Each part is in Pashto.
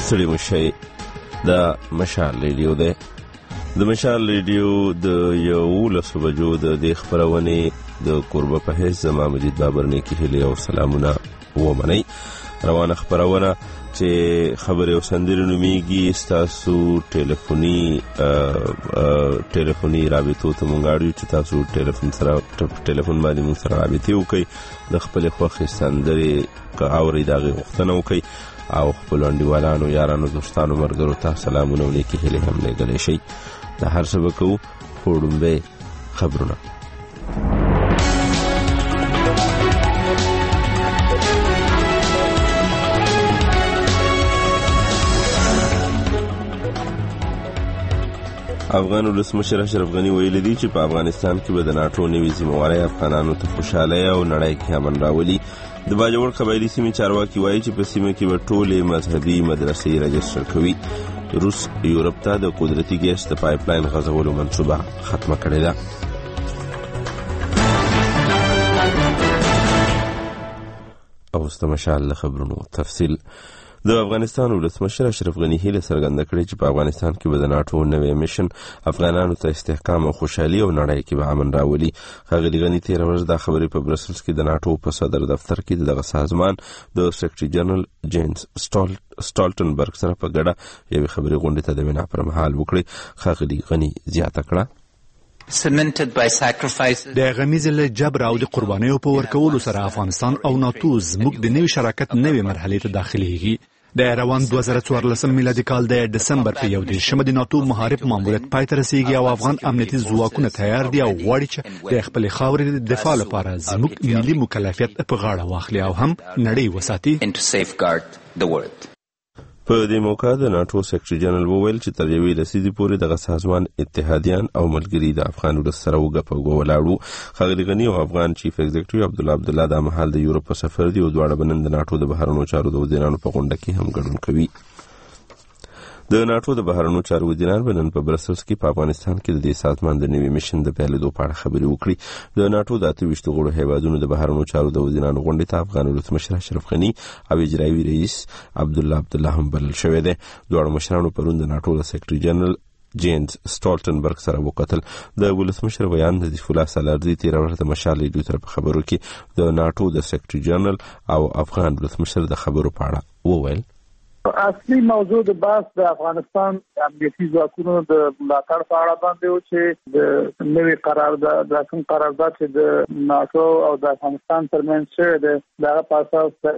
ستړي مشئ. دا مشال ریډیو دی. د مشال ریډیو د 11 بجو د دې خپرونې د کوربه په حیث زما مجید بابر نیکی هیلې او سلامونه ومنئ. روانه خپرونه چې خبرې او سندرې نومیږي ستاسو ټلیفوني رابطو ته مونږ اړ یو چې تاسو ټلیفون باندې مونږ سره رابطې وکړئ، د خپلې خوښې سندرې که اورئ د هغې غوښتنه وکړئ او خپلو انډیوالانو یارانو دوستانو ملګرو ته سلامونه او نیکې هیلې هم لیږلی شئ. دا هر څه به کوو، خو وړومبی خبرونه. افغان ولسمشر اشرف غني ویلي دي چې په افغانستان کې به د ناټو نوي ذمہواری افغانانو ته خوشحالۍ او نړۍ کې امن راولي. د باجوړ قبایلي سیمې چارواکي وایي چې په سیمه کې به ټولې مذهبي مدرسې رجسټر کوي. روس یورپ ته د قدرتي ګیس د پایپ لاین غځولو منصوبه ختمه کړې ده. اوس د مشال د خبرونو تفصیل. د افغانستان ولسمشر اشرف غني هیله څرګنده کړې چې په افغانستان کې به د ناټو نوی میشن افغانانو ته استحکام او خوشحالي او نړۍ کې به امن راولي. ښاغلي غني تېره ورځ دا خبرې په برسلز کې د ناټو په صدر دفتر کې دغه سازمان د سیکرټري جنرال جینز سټالټنبرګ سره په ګډه یوې خبرې غونډې ته د وینا پر مهال وکړې. ښاغلي غني زیاته کړه د غمیزې له جبر او د قربانیو په ورکولو سره افغانستان او ناتو زموږ د نوي شراکت نوې مرحلې ته داخليږي. د روان 2014 میلادي کال د دسمبر په 1 د ناتو محارب ماموریت پای ته رسیږي او افغان امنیتي ځواکونه تیار دي او غواړي چې د خپل خاورې د دفاع لپاره زموږ ملي مکلفیت په غاړه واخلي او هم نړۍ وساتي. په دې موقع د ناټو سیکرټري جنرال وویل چې تر یوې لسیزې پورې دغه سازمان اتحادیان او ملګري د افغان ولس سره وګپ ولاړو. ښاغلي غني او افغان چیف ایگزیکټیو عبدالله دا مهال د یورپ په سفر دي او دواړه به نن د ناټو د بهرنیو چارو د وزیرانو په غونډه کې هم ګډون کوي. د ناټو د بهرنیو چارو وزیران به نن په برسلز کې په افغانستان کې د دې سازمان د نوي میشن د پیلېدو په اړه خبرې وکړي. د ناټو د 28 غړو هیوادونو د بهرنیو چارو د وزیرانو غونډې ته افغان ولسمشر اشرف غني او اجرایي رئیس عبدالله هم بلل شوی دی. دواړو مشرانو پرون د ناټو د سیکرټري جنرال جینز سټالټنبرګ سره وکتل. د ولسمشر بیان د ضیف الله سالارزي تېره ورځ د مشال ریډیو سره په خبرو کې د ناټو د سیکرټري جنرال او افغان ولسمشر د خبرو په اړه وویل. اصلي موضوع د بحث د افغانستان امنیتي ځواکونو د ملاتړ په اړه باندې و چې د نوي قرارداد چې د ناټو او د افغانستان ترمنځ شوی دی دغه په اساس د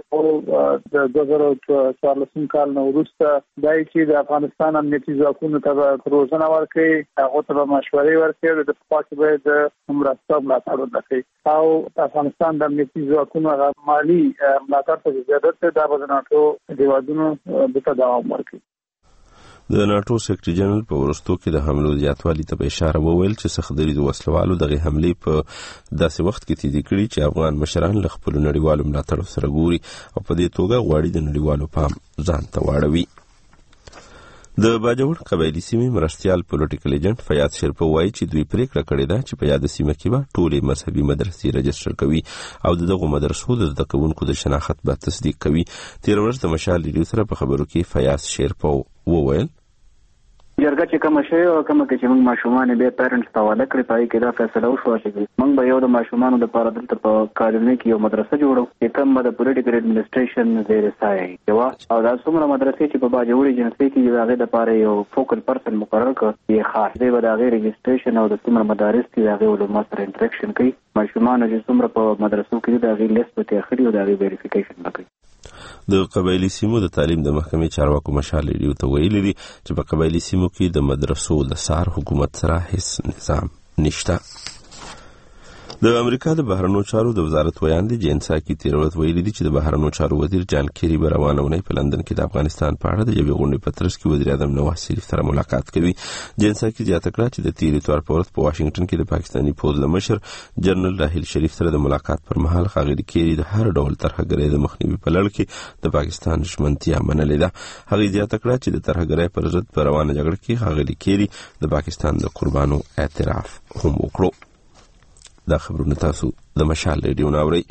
2014 کال نه وروسته دا چې د افغانستان امنیتي ځواکونو ته روزنه ورکړي، هغه ته مشورې ورکړي، د پخوا به د مرسته ملاتړ وکړي او افغانستان د امنیتي ځواکونو مالي ملاتړ ته زیاتره د ناټو هیوادونو د تداوم ورکړي. د ناټو سیکرټري جنرال په وروستو کې د حملو زیاتوالي ته اشاره وویل چې سخت-دریز وسلوالو دغه حملې په داسې وخت کې تیزی کړي چې افغان مشران له خپل نړیوالو ملاتړو سره ګوري او په دې توګه غواړي د نړیوالو پام ځان ته واړوي. د باجوړ قبایلي سیمې مرستیال پولیټیکل ایجنټ فیاض شیرپو وایي چې دوی پریکړه کړې ده چې په یاد سیمه کې به ټولې مذهبي مدرسې رجسټر کوي او دغه مدرسو د زده کوونکو د شناخت به تصدیق کوي. تېره ورځ د مشال ریډیو سره په خبرو کې فیاض شیرپو وویل جرګه چې کوم شی او کوم کې چې موږ ماشومان به پیرنټس ته حواله کړی پای کې دا فیصله وشو چې موږ به یو د ماشومان لپاره دلته په کالونی کې یو مدرسه جوړو چې کوم د پولیټیکل اډمنسټریشن د رسایي جوا او دا څومره مدرسې چې په باجوړ جنسي کې هغه د لپاره یو فوکل پرسن مقرر کړ یې خاص دی به د هغه رجسټریشن او د څومره مدارس کې هغه علماء سره انټریکشن کوي ماشومان چې څومره په مدرسو کې د هغه لیست ته اخلي او د هغه ویریفیکیشن وکړي. د قبایلی سیمو د تعلیم د محکمې چارواکو مشال ریډیو ته ویلي دي چې په قبایلی سیمو کې د مدرسو د سار حکومت سره هیڅ نظام نشته. د امریکا د بهرنیو چارو د وزارت ویاند جین ساکی تېره ورځ ویلي دي چې د بهرنیو چارو وزیر جان کیری به روانه اونۍ په لندن کې د افغانستان په اړه د یوې غونډې په ترڅ کې وزیر اعظم نواز شریف سره ملاقات کوي. جین ساکی زیاته کړه چې د تېر اتوار په ورځ په واشنګټن کې د پاکستاني پوځ له مشر جنرال راحیل شریف سره د ملاقات پر مهال ښاغلي کیری د هر ډول ترهګرۍ د مخنیوي په لړ کې د پاکستان ژمنتیا منلې ده. هغې زیاته کړه چې د ترهګرۍ پر ضد په روانه جګړه کې ښاغلي کیری د پاکستان د قربانو اعتراف هم وکړو. دا خبرونه تاسو د مشال ریډیو ناوري.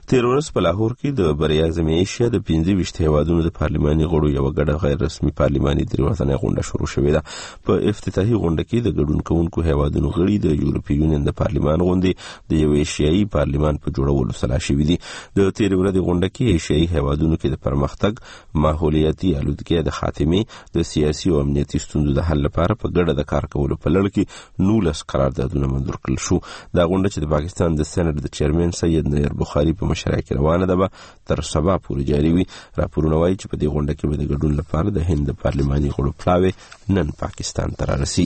تیر ورځ په لاهور کې د بریا اعظم ایشیا د 25 هیوادونو د پارلماني غړو یو ګډه غیر رسمي پارلماني دریوتنه غونډه شروع شوې ده. په افتتاحي غونډه کې د ګډون کوونکو هیوادونو غړي د یورپی یونین د پارلمان غونډې د یو ایشیایي پارلمان په جوړولو سره شوي دي. د تیر ورځې غونډه کې ایشیایي هیوادونو کې د پرمختګ، ماحولیاتي آلودګۍ د خاتمې، د سیاسي او امنیتي ستونزو د حل لپاره په ګډه د کار کولو په لړ کې 19 قراردادونه منظور کړل شو. دا غونډه چې د پاکستان د سېنات د چیرمن سید نیر بخاری په مشرۍ کې روانه ده به تر سبا پورې جاري وي. راپورونه وايي چې په دې غونډه کې به د ګډون لپاره د هند د پارلماني غړو پلاوی نن پاکستان ته رارسي.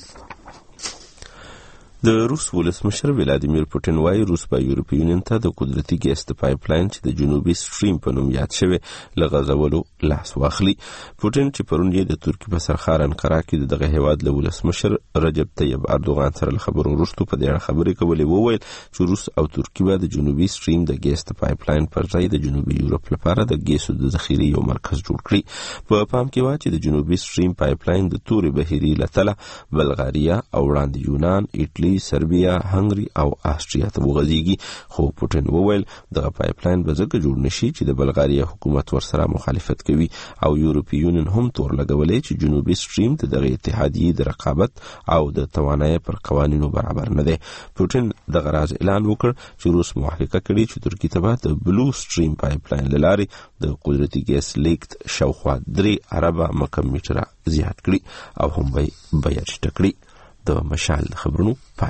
د روس ولسمشر ولادیمیر پوتین وايي روس به یورپی یونین ته د قدرتي ګیس د پایپ لاین چې د جنوبي سټریم په نوم یاد شوی لغځولو لاس واخلي. پوتین چې پرون یې د ترکیې په سرخار انقره کې دغه هیواد له ولسمشر رجب طیب اردوغان سره خبرو وروسته په دې اړه خبرې کولې، وویل چې روس او ترکیه به د جنوبي سټریم د ګیس د پایپ لاین پر ځای د جنوبي یورپ لپاره د ګیسو د ذخیرې یو مرکز جوړ کړي. په پام کې و چې د جنوبي سټریم پایپ لاین د تورې بهیري لتله بلغاریا او وړاندې یونان، ایټالي، سربیا، هنګري او آسټریا ته وغځيږي. خو پوتین وویل دغه پایپ لاین به ځکه جوړ نشي چې د بلغاریا حکومت ورسره مخالفت کوي او یورپی یونین هم تور لګولې چې جنوبي سټریم ته دغه اتحادیې د رقابت او د توانایي پر قوانینو برابر نه دی. پوتین دغه راز اعلان وکړ چې روس موافقه کړې چې ترکیه ته به د بلو سټریم پایپ لاین لارې د قدرتي ګیس لیکت شاوخوا 3 اربه مکعب میټره زیات کړي او هم به بیه ټیټه کړي. د مشال خبرونو پای.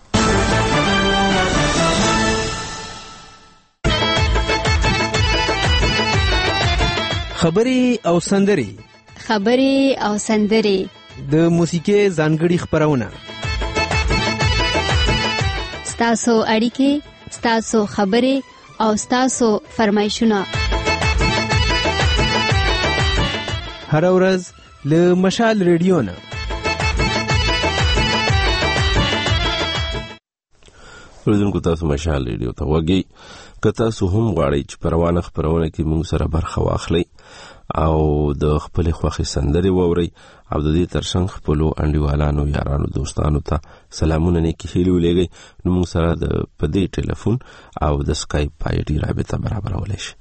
خبري او سندري د موسیقي ځانګړي خبرونه، ستاسو اړیکې، ستاسو خبري او ستاسو فرمایشونه هر ورځ له مشال ریډیو نه. ورځونکو تاسو مشال ریډیو ته وګورئ. که تاسو هم غواړئ چې په روانه خبرونه کې موږ سره برخه واخلئ او د خپل خوښي سندري ووري او د دې ترڅنګ خپل انډیوالانو، یارانو، دوستانو ته سلامونه نیکی هیلې ولېږئ، نو موږ سره د پدې ټلیفون او د سکایپ پایډي رابطه برابرولای شي.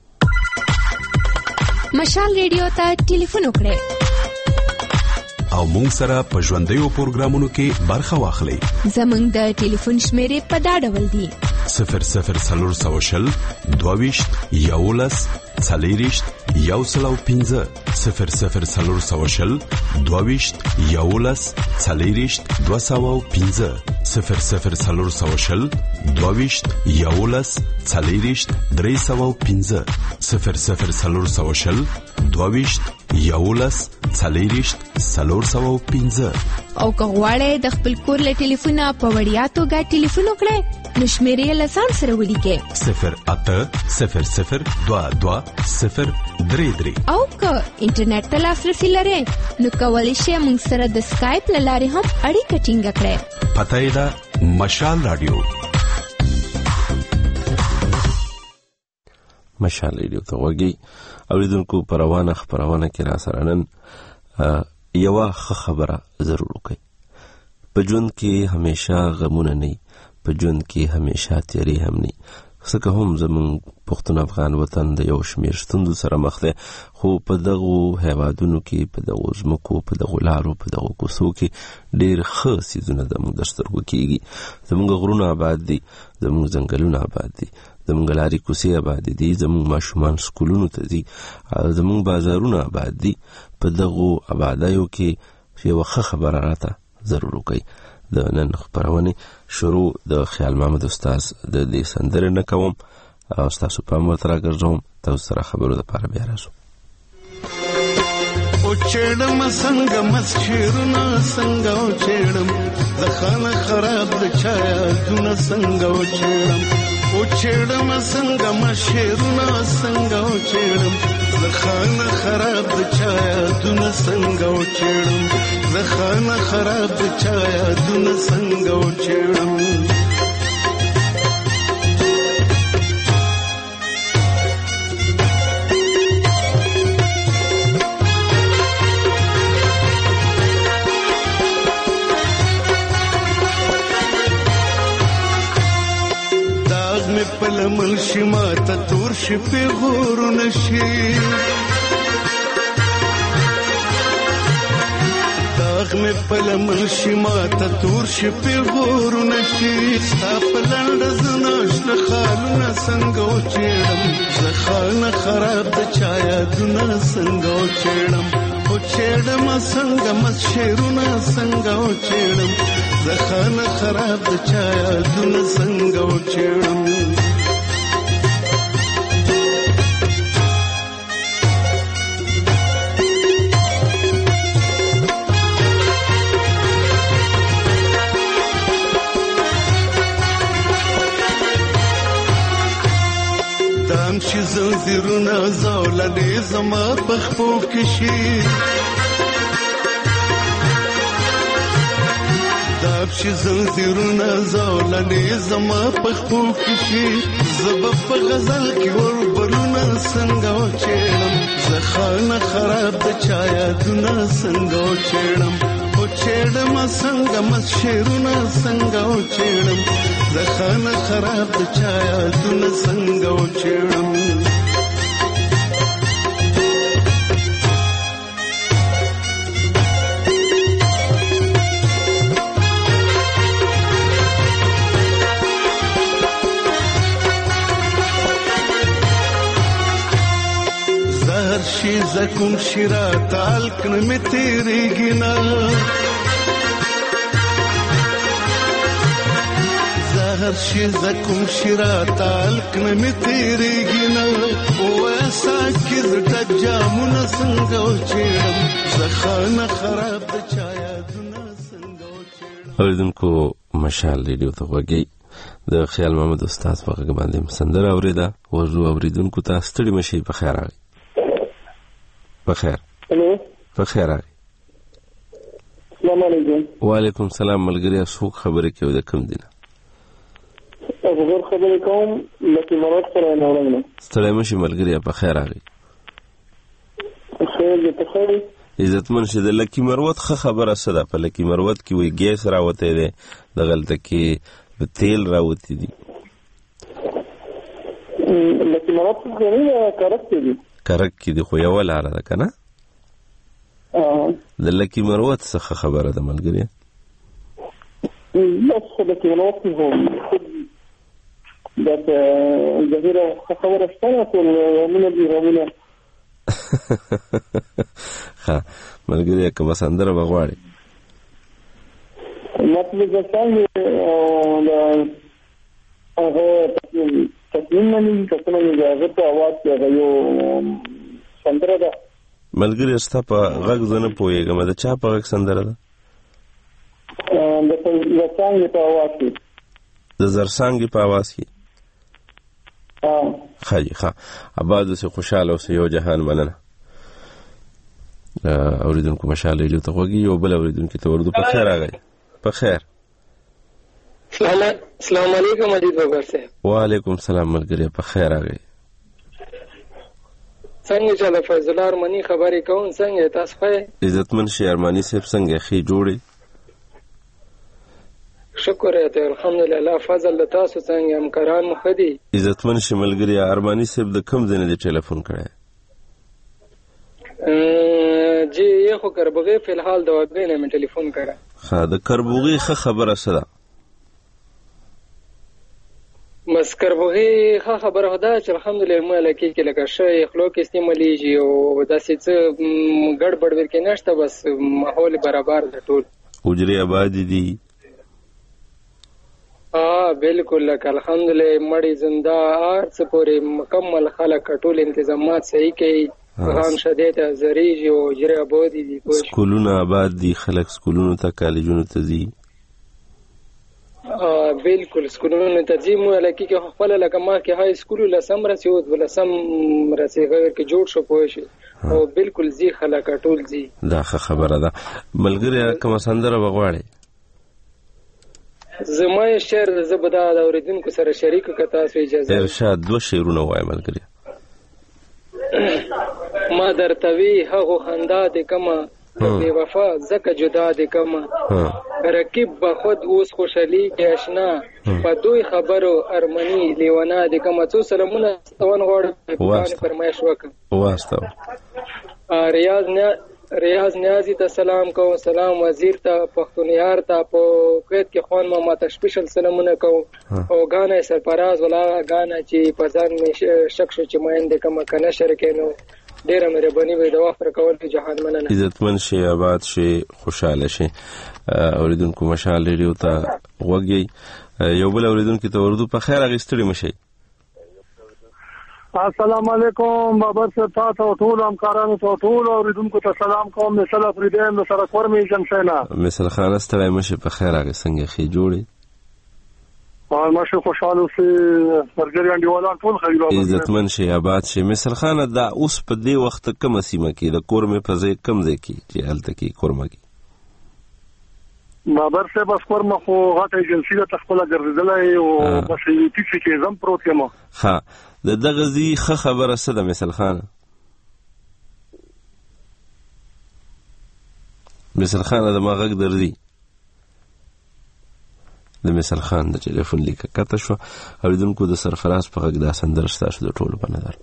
مشال ریډیو ته ټلیفون وکړئ او موږ سره په ژوندیو پروګرامونو کې برخه واخلئ. زموږ د ټلیفون شمیرې په دا ډول دي: 0040 22 11 40 105 0040 22 11 40 205 0040 22 11 40 305 0040 22 11 40 305. او که غواړئ د خپل کور له ټلیفونه په وړیا توګه ټلیفون وکړئ نو شمیرې له ځان سره ولیکئ 080022 او که انټرنیټ ته لاسرسي لرئ نو کولی شئ موږ سره د سکایپ له لارې هم اړیکه ټینګه کړئ. پته یې ده مشال رادیو. مشال ریډیو ته وګورئ. اوریدونکو په روانه خبرونه کې را سره نن یوه خبره ضرور وکړئ. په ژوند کې همیشه غمونه نه، په ژوند کې همیشه تیارې هم نه. څنګه هم زموږ پښتون افغان وطن د یو شمېر ستونزو سره مخ دی، خو په دغو هیوادونو کې، په دغو ځمکو، په دغو لارو، په دغو کوڅو کې ډېر ښه څیزونه زموږ د سترګو کېږي. زموږ غرونه آباد دي، زموږ ځنګلونه آباد دي، زموږ لارې کوڅې آباد دي، زموږ ماشومان سکولونو ته ځي، زموږ بازارونه آباد دي. په دغو آبادیو کې یوه ښه خبره راته ضرور وکړئ. د نن خبرونه شروع د خیال محمد استاد د دې سندرې نه کوم او تاسو په مر تر راګرځوم. تاسو سره خبرو د پاره بیا راځو. او چړم څنګه مسخرنا څنګه او چړم ځخانه خراب د چا دونه څنګه او چړم او چړم څنګه مسخرنا څنګه او چړم ځخانه خراب د چا دونه څنګه او چړم ځخانه خراب د چا دونه څنګه او چړم مې پلمل شي ماته تور شي پیغورونه شي داغ مې پلمل شي ماته تور شي پیغورونه شي ستا په لنډه زه ناشته خالونه څنګه وچېړم زه خانه خراب د چا یادونه څنګه وچېړم وچېړم څنګه مست شعرونه څنګه وچېړم زه خانه خراب د چا یادونه څنګه وچېړم شي زنځیرونه زولنې زما په خپو کې شي داب شي زنځیرونه زولنې زما په خپو کې شي زه به په غزل کې وربلونه څنګه وچېړم زه خانه خراب د چا یادونه څنګه وچېړم وچېړم څنګه مست شعرونه څنګه وچېړم زه خانه خراب د چا یادونه څنګه وچېړم زهر شي زکم شیرا تالک نمی تیریږي نه زهر شي زکم شیرا تالک نمی تیریږي نه واسا کې زړه جامونه څنګه وچېړم زه خانه خراب د چا یادونه څنګه وچېړم اوریدونکو مشال ریډیو ته وګورئ د خیال محمد استاد په غږ باندې سندره اوریده ورو اوریدونکو ته ستړي مشي په خیر راغی بخیر الو بخیر راغی السلام علیکم وعلیکم السلام ملګری څوک خبرې کوي د کوم دینه غوړ خبرې کوم لکه مراد سره نه ورنه ستړي مشي ملګری په خیر راغی خیر دې ته خیر عزتمن شه د لکی مروت خبره سره په لکی مروت کې وي ګیس راوته ده د غلطه کې تیل راوته دي لکی مروت څنګه کارکته دي کرک کې دی خو یو لاره ده کنه د لکی مروت څخه خبره ده ملګری بس لکی مروت هم دا ظاهره خبره ستنه ټول ومنه دي ومنه ها ملګری کوم سندره بغواړي مطلب دا څنګه هغه تسلیم نه کتنه اجازه ته आवाज کوي سندره ده ملګری ستا په غږ زنه پويګم دا چا په غږ سندره ده د زرسانګ په आवाज کې د زرسانګ په आवाज کې خاجي ها اباد سه خوشاله اوسه یو جهان مننه اوریدونکو مشاله جو ته وګي یو بل اوریدونکو ته ورته په خیر راغی په خیر السلام علیکم مجید بابر صاحب وعلیکم السلام ملګری په خیر راغی څنګه چې فیض الله ارمانی خبرې کوم څنګه تاسو ښه عزتمن شي ارمانی صاحب څنګه خې جوړي شکر ته الحمدلله فضل تاسو څنګه همکاران مخدي عزتمن شي ملګری ارمانی صاحب د کوم ځای نه ټلیفون کړی جی یو خو کربوغي په الحال د وګړي نه ټلیفون کړه ها د کربوغي خبره سره مس کربوغي خبره ده چې الحمدلله ملکی کې لکه شی خلک استعماليږي او داسې څه ګډوډ ورکې نشته بس ماحول برابر ده ټول اجري آباد دي بالکل لکه الحمدلله مړی زنده ارڅ پورې مکمل خلک ټول انتظامات صحیح کوي غان شدید زریږي او اجري آباد دي سکولونه آباد دي خلک سکولونو ته کالجونو ته ځي بالکل سکولونو ته ځي مو لکه کې خپل لکه ما کې هاي سکول لسم رسیود ولسم رسیږي کې جوړ شو پوه شي او بالکل ځي خلک ټول ځي دا خبره ده ملګری کوم سندره بغواړي زما شعر زبدا د اوریدونکو سره شریک کتا سو اجازه ارشاد دو شعرونه وای ملګری ما درتوی هغه خندا د کما بے وفا زکه جدا دي کما رقیب به خود اوس خوشحالي کې آشنا په دوی خبرو ارمنی لیوانا دي کما څو سلامونه ستون غوړ په فرمایش وکړه واسطه ریاض نیازی ته سلام کوم سلام وزیر ته پښتونیار ته په قید کې خوان ما ته سپیشل سلامونه کوم او غانا سرپراز ولا غانا چې په ځان می شک شو چې ماینده کوم کنه شرکینو ډیره مهرباني وي د وخت راکول جهان مننه عزتمن شي آباد شي خوشاله شي اوریدونکو مشال ریډیو ته وګي یو بل اوریدونکو ته اردو په خیر اغستړي مشي السلام علیکم بابر صاحب تاسو ټول همکارانو ته ټول اوریدونکو ته سلام کوم مثال افریدین د سره کورمې جمشینا مثال خان ستړی مشه په خیر هغه څنګه خې جوړي ماشه خوشاله سي ورګری انډیوالان ټول خیر او عزتمن شي آباد شي مثال خان دا اوس په دې وخت کوم سیمه کې د کورمې په ځای کم ځای کې چې الته کې کورمه کې بابر صاحب اس کورمه خو غټه ایجنسی د تخپل ګرځیدلای او بس یې ټیکسي کې زم پروت یم ها د دغه زی خبره څه ده مثال خان مثال خان د ماغک درځي د مثال خان د ټلیفون لیک کته شو اوریدونکو د سرفراز په غږ د سندر ستاسو د ټولو په نظر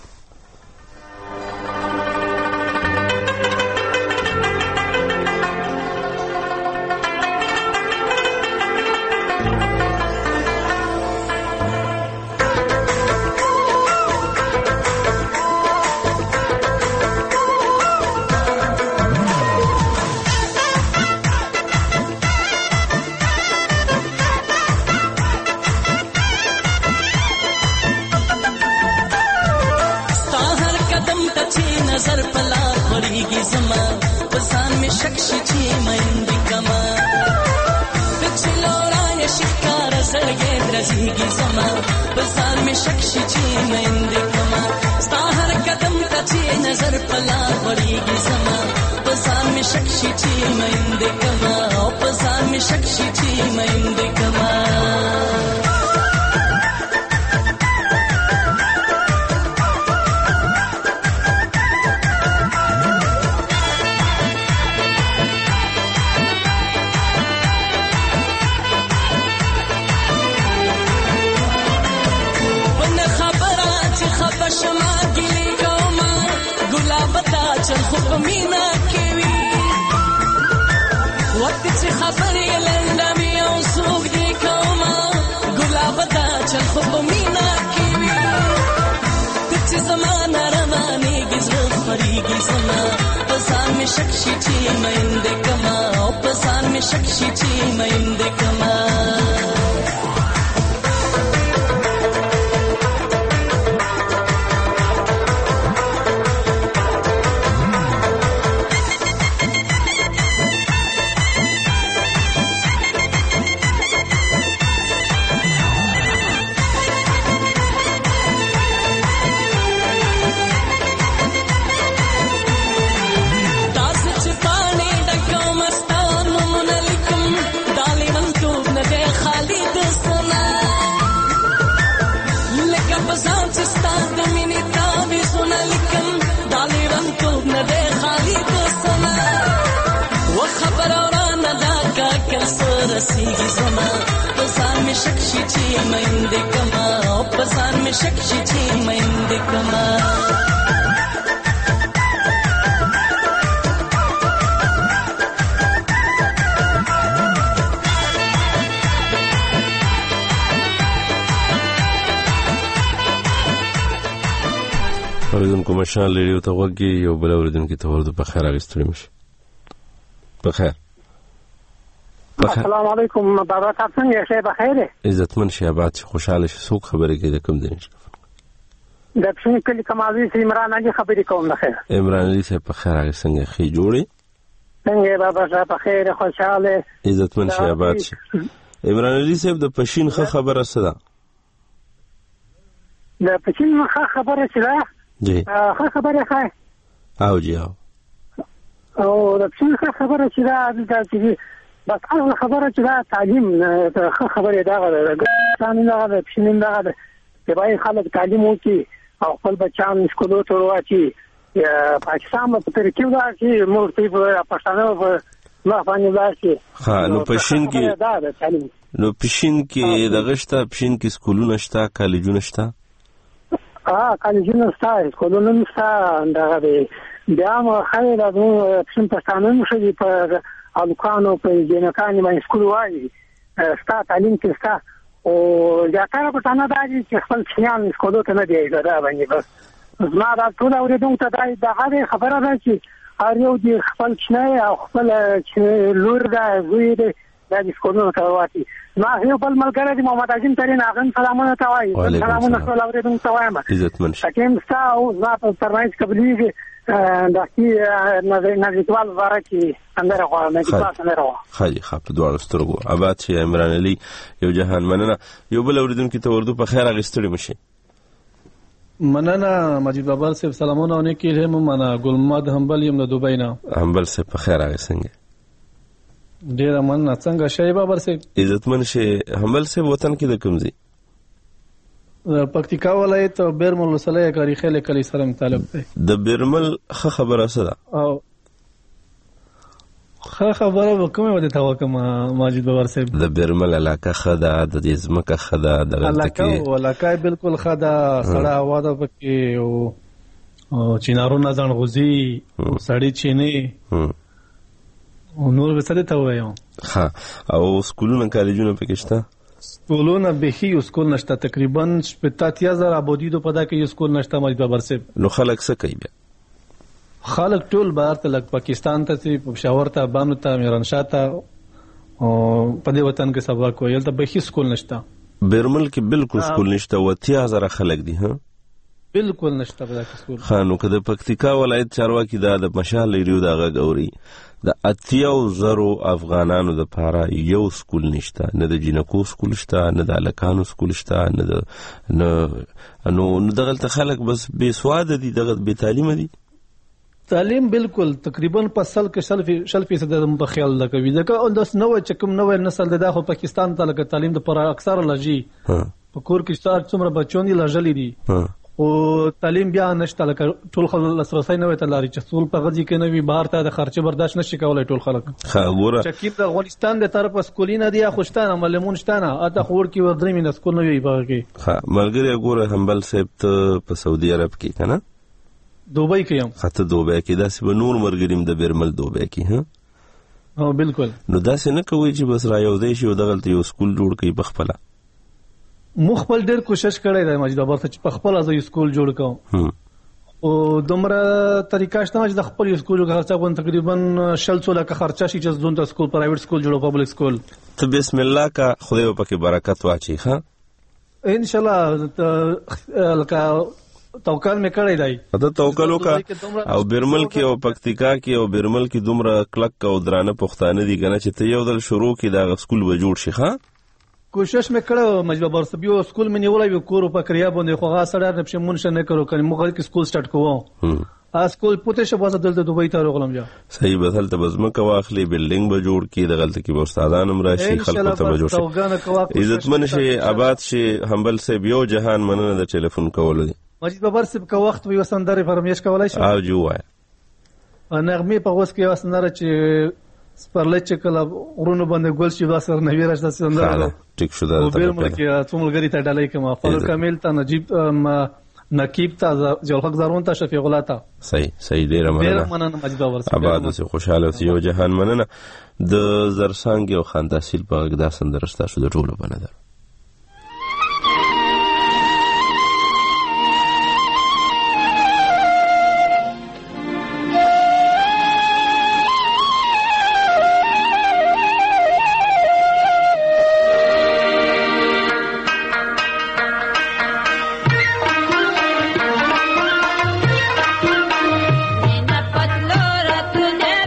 اوریدونکو مشال ریډیو ته وګي یو بل اوریدونکو ته ورته په خیر اغستړي مشي په خیر السلام علیکم بابا تاسو څنګه شه په خیر عزتمن شي آباد خوشاله شي څوک خبرې کوي د کوم دین د پښین کلی کمالي سي عمران علي خبرې کوم نه خیر عمران علي سي په خیر څنګه خي جوړي څنګه بابا صاحب په خیر خوشاله عزتمن شي آباد شي عمران علي صاحب د پښین خبره څه ده د پښین خبره څه ده جی خبره ښه او جی او د پښین خبره چې دا چې بس هغه خبره چې دا تعلیم خبره دا ځان نه غواړي پښین نه غواړي چې باید خلک تعلیم وکړي او خپل بچان سکولو ته ورواچي پاکستان په طریقې ولاړ موږ ته پښتانه په مخ باندې ها نو پښین کې نو پښین کې دغه شته پښین کې سکولونه شته کالجونه شته کالجونه شته سکولونه شته دغه دی بیا مو خلک د پښین پښتانه مشي په الکانو په جنکان باندې سکول وایي ستا تعلیم کې ستا او ځکه پښتانه د خپل خیال سکولو ته نه دی دا باندې بس زما دا ټول اوریدونکو ته دا هغه خبره ده چې هر یو د خپل چنه او خپل لور دا زوی دی د سکولونو ته واتي ما یو بل ملګری د محمد اعظم ترين اغن سلامونه ته وایي سلامونه ټول اوریدونکو ته وایم عزتمن شکیم ستا او زما په فرمایش قبلېږي د کی نږدېوال ورکی اندره خو نه کیسه اندره خالي خپ دوه سترګو آباد شي عمران علي یو جهان مننه یو بل اوریدونکو ته ورته په خیر اغستړي مشي مننه مجید بابر صاحب سلامونه ونه کیږي مننه ګلماد همبل یم د دوبۍ نه همبل صاحب په خیر اغسنګ ډیر مننه څنګه شای بابر صاحب عزتمن شي همبل صاحب وطن کې د کومزي پکتیکا ولایت بیرمل وسلای کاری خله کلی سره متعلق دی د بیرمل خبره سره او خبره وکمه ودی تا وکمه ماجد بابر صاحب د بیرمل علاقه خدا د دې زمکه خدا د علاقه ولکای بالکل خدا سړه هوا ده پکې او چینارونه ځان غوزي سړی چینه او نور وسره ته وایم ها او سکولونه کالجونه پکې شته سکولونه به هي سکول نشته تقریبا 85000 آبادی دو پدا کې یو سکول نشته ماجد بابر صاحب نو خلک څه کوي بیا خلک ټول بهر ته لګ پاکستان ته چې پېښور ته بانو ته میرانشاه ته او په دې وطن کې سبق کوي ته به هیڅ سکول نشته بیرمل کې بالکل سکول نشته و 10000 خلک دي ها بالکل نشته په دې سکول خانو کده پکتیکا ولایت چارواکي د مشال لريو دغه غوري د 80,000 افغانانو د پاره یو سکول نشته نه د جنکو سکول شته نه د الکانو سکول شته نه نو دغه خلک بس بے سواد دي دغه بے تعلیم دي تعلیم بالکل تقریبا په سل کې 100% د متخیل لکوي ځکه د نوې چکم نوې نسل د پاکستان ته لکه تعلیم د پر اکثر لږی په کور کې ستار څومره بچون دي لږلی دي او تعلیم بیا نشته لکه ټول خلک لاسرسي نه وته لري چې ټول په غږی کې نوې بهر ته د خرچه برداشت نشي کولای ټول خلک ګوره چې د افغانستان د طرف سکولینه دي خوشتانه ملمون شتانه اته خور کې ودرې مين سکول نه وي باغې ها ملګری ګوره همبل صاحب ته په سعودي عرب کې کنه دوبۍ کې یم خاطر دوبۍ کې داسې به نور مرګریم د بیرمل دوبۍ کې ها او بالکل نو داسې نه کوي چې بس را یو دی شي او دغه یو سکول جوړ کړي بخپله مخبل ډیر کوشش کړی دی مجید بابر چې په خپل ازو سکول جوړ کوم او دومره طریقه شته چې د خپل سکول خرچه غون تقریبا 100 لک خرچه شي چې زون ته سکول پرایویټ سکول جوړو پبلک سکول ته بسم الله کا خدای په کې برکت واچي ها ان شاء الله لکه توکل مې کړی دی دا توکل وکړه او بیرمل کې او پکتیکا کې او بیرمل کې دومره کلک او درانه پښتانه دي کنه چې ته یو دل شروع کې دا سکول و جوړ شي ها کوشش مې کړو مجبور برسبیو سکول مې نیولای و کور په کریا باندې خو غا سره نپشه مونږ نه کړو کنه موږ کې سکول سٹارټ کوو ا سکول پته شه واسه دلته دوبۍ ته راغلم جا صحیح بدل ته بزمه کا واخلي بلډینګ به جوړ کی د غلطی کې استادان هم راشي خلکو ته به جوړ شي عزتمن شي آباد شي همبل سے بیو جهان مننه د ټلیفون کول دي مجید بابر صاحب که وخت وي وسندره فرمیش کولای شي او جوای نغمه په اوس کې وسندره چې سپرلې چې کله ورونو باندې ګل شي واسر نوی راځي سندره ټیک شو دا په بل ملک څومره غری ته ډالای کما فاروق کامل ته نجیب نقیب ته جوړخ زارون ته شفیع الله ته صحیح ډیر مننه مجید بابر صاحب آباد سه خوشاله یو جهان مننه د زرسانګ او خان تحصیل په غدا سندره شته د ټولو باندې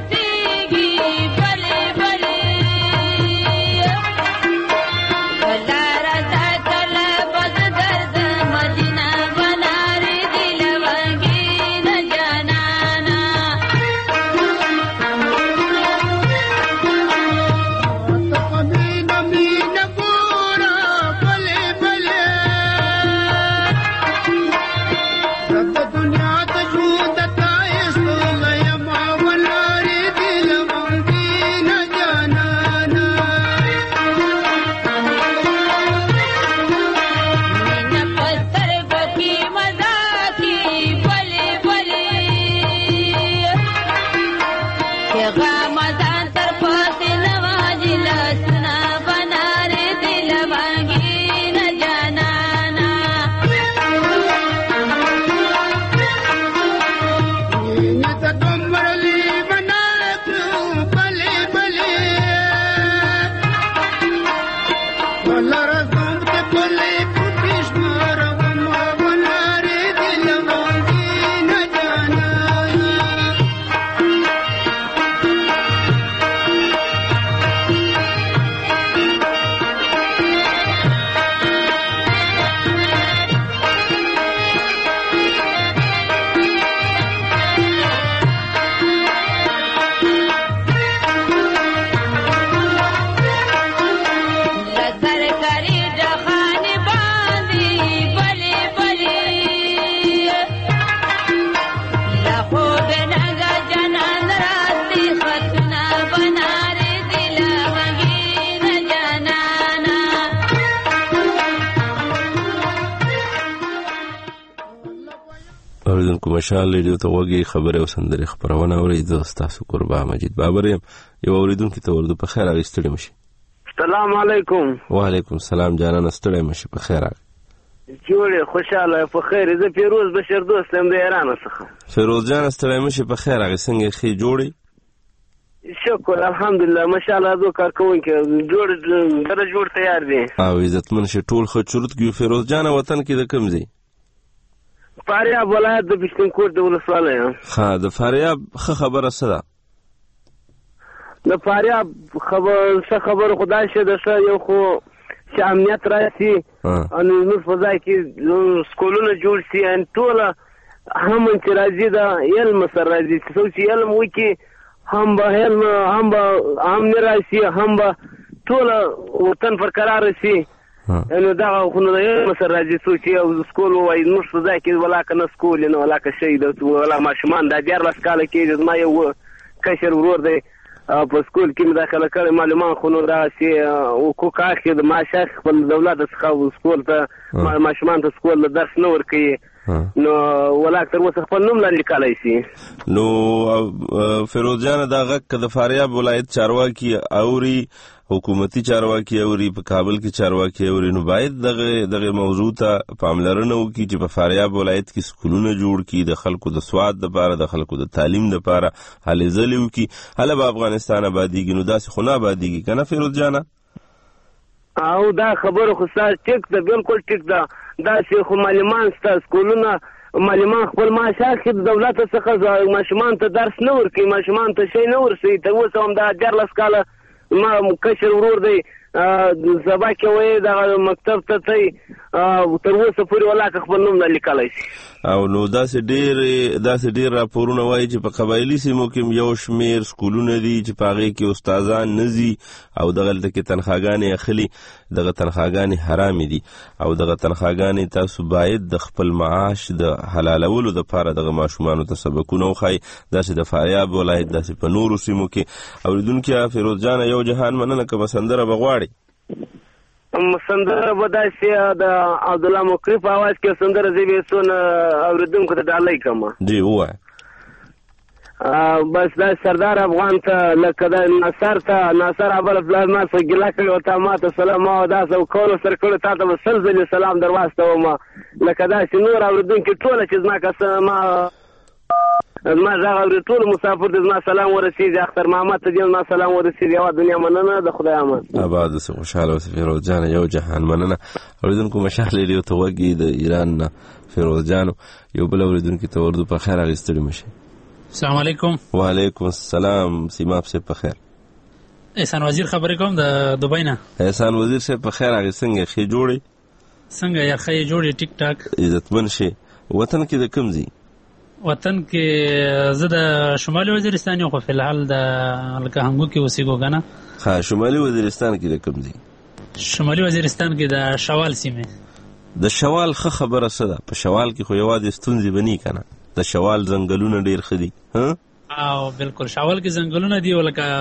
La اوریدونکو مشال ریډیو ته وګورئ خبره او سندري خبرونه اورئ. زه تاسو قربا مجید بابر یم. یو اوریدونکو ته ورته په خیر راغستړی مشي. السلام علیکم. وعلیکم السلام جانان ستړی مشي په خیر. جوړه خوشاله په خیر. زه پیروز بشیر دوست هم د ایران څخه. فیروز جان ستړی مشي په خیر. هغه څنګه خې جوړي؟ شکر الحمدلله ماشاءالله زه کار کوم کې جوړ تیار دي. او عزتمن شي ټول خو چورت کې. فیروز جان وطن کې د کوم ځای؟ فاریاب ولایت د پښتونخوا د ولسوالۍ. ها د فاریاب خبره څه ده؟ د فاریاب خبر خدای شه د یو خو چې امنیت راشي ان نور فضای کې سکولونه جوړ شي ان ټول هم چې راځي د علم سره راځي چې علم وکي هم به علم هم نه راشي هم به ټول وطن پر قرار شي. نو دا خو نو د علم سره راځي چې او سکول وای نور فضای کې ولاکه نه سکول نه ولاکه شي د ولا ماشومان د 14 کال کې ما یو کشر ورور دی په سکول کې مداخله کړې معلومان خو نو دا چې حقوق اخی د ماشایخ خپل دولت څخه سکول ته ماشومان ته سکول درس نه ورکوي نو ولاک تر اوسه خپل نوم لاندې لیکلی شي. نو فیروز جان دا غږ د فاریاب ولایت چارواکي اوري حکومتي چارواکي اوري په کابل کې چارواکي اوري نو باید دغه موضوع ته پاملرنه وکړي چې په فاریاب ولایت کې سکولونه جوړ کړي د خلکو د سواد لپاره د خلکو د تعلیم لپاره هلې ځلې وکړي. هله به افغانستان آبادیږي نو داسې خو نه آبادیږي که نه فیروز جانه؟ او دا خبره خو ستا ټیک ده بالکل ټیک ده. داسې خو معلمان ستا سکولونه معلمان خپل معاش اخلي د دولت څخه ماشومان ته درس نه ورکوي ماشومان ته شی نه ورسوي. تر اوسه هم دا 14 کاله ما کشر ورور دی سبا کې وایي دغه مکتب ته ځي تر اوسه پورې ولاکه خپل نوم نه لیکلی شي. او نو داسې ډېر راپورونه وایي چې په قبایلي سیمو کې یو شمېر سکولونه دي چې په هغې کې استادان نه ځي او دغلته کې تنخواګانې اخلي. دغه تنخواګانې حرامې دي او دغه تنخواګانې تاسو باید د خپل معاش د حلالولو دپاره دغه ماشومانو ته سبقونه وښایي. داسې د فاریاب ولایت داسې په نورو سیمو کې. اورېدونکي فیروز جانه یو جهان مننه که به سندره به غواړي؟ سندره به داسې د عبدالله مقری په اواز کې سندره زه به څونه اورېدونکو ته ډالۍ کړم. جی ووایه. بس دا سردار افغان ته لکه د ناصر ابل پلار ما څه ګیله کړې وه تا ما ته سلام ما داسې کولو سره کړو تا ته به 100 ځلې سلام در واستوم لکه داسې نور اورېدونکي ټوله چې زما غږ اوري ټول مسافر ته زما سلام ورسېږي. اختر محمد ته زما سلام ورسېږي. یوه دنیا مننه د خدای امان. اباد اوسې خوشحاله اوسې فیروز جانه یو جهان مننه. اورېدونکو مشال ریډیو ته وږي د ایران نه فیروز جانو یو بل اورېدونکي ته وردو په خیر اخیستړي مشي. السلام علیکم. وعلیکم السلام سیماب صاحب په خیر. احسان وزیر خبرې کوم د دوبۍ نه. احسان وزیر صاحب په خیر هغې څنګه ښې جوړې؟ څنګه یار ښه جوړې ټیک ټاک. عزتمن شي. وطن کې د کوم ځای؟ وطن کې زه د شمالي وزیرستان یم خو فلحال د لکه هنګو کې اوسېږو که نه. ښه شمالي وزیرستان کې د کوم ځای؟ شمالي وزیرستان کې د شوال سیمې. د شوال ښه خبره څه ده؟ په شوال کې خو یوازې ستونزې به نه که نه د شوال ځنګلونه ډېر ښه دي. او بالکل شوال کې ځنګلونه دي او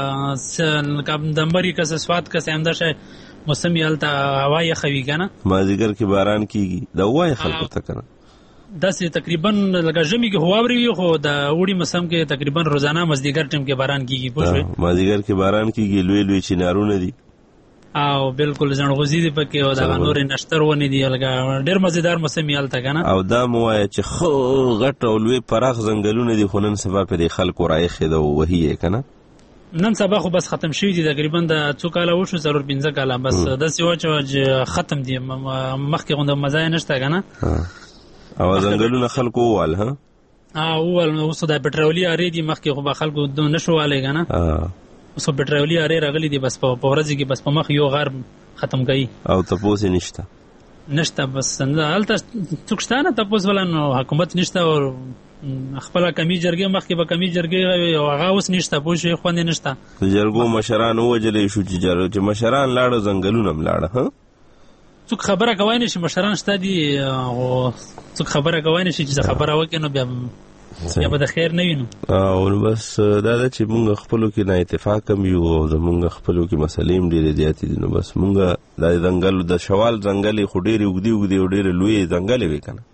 لکه دمبري که څه سوات که څه همدا شی موسم یې هلته هوا یخه وي که نه. مازدیګر کې باران کېږي دا ووایه خلکو ته که نه. داسې تقریبا لکه ژمي کې واورې وي خو د اوړي موسم کې تقریبا روزانه مازدیګر ټیم کې باران کېږي. پوه شوې؟ مازدیګر کې باران کېږي. لوی لوی چنارونه دي او بالکل زڼغوزي دي پکې او دغه نورې نشتر ونې دي لکه ډېر مزېدار موسم یې هلته که نه. او دا مو وایه چې ښه غټ او لوی پراخ ځنګلونه دي خو نن سبا پرې خلکو راایښې ده وهي یې که نه. نن سبا خو بس ختم شوي دي تقریبا د څو کاله وشو 4-5 کاله بس داسې وه چې ختم دي مخکې غونده مزه یې نشته که نه. او ځنګلونه خلکو ووال ووال اوس د پټرولي ارې دي مخکې خو به خلکو نه شو والی که نه. اوس پټرولي ارې راغلي دي بس په ورځې کې بس په مخ یو غار ختم کوي او تپوس یې نشته بس هلته څوک شته نه تپوس والا نو حکومت نشته او خپله کمي جرګې مخکې به کمي جرګې او هغه اوس نشته پوه شوې خوند یې نشته. د جرګو مشران ووجلی شو چې مشران لاړه ځنګلونه هم لاړه. څوک خبره کوای نه شي مشران شته دي او څوک خبره کوای نه شي چې خبره وکړي نو بیا به د خیر نه وي نو. او بس دا ده چې مونږ خپلو کې نه اتفاق هم یو او زمونږ خپلو کې مسلې هم ډېرې زیاتې دي نو بس مونږ د ځنګل د شوال ځنګل یې خو ډېرې اوږدې او ډېرې لویې ځنګلې وې که نه.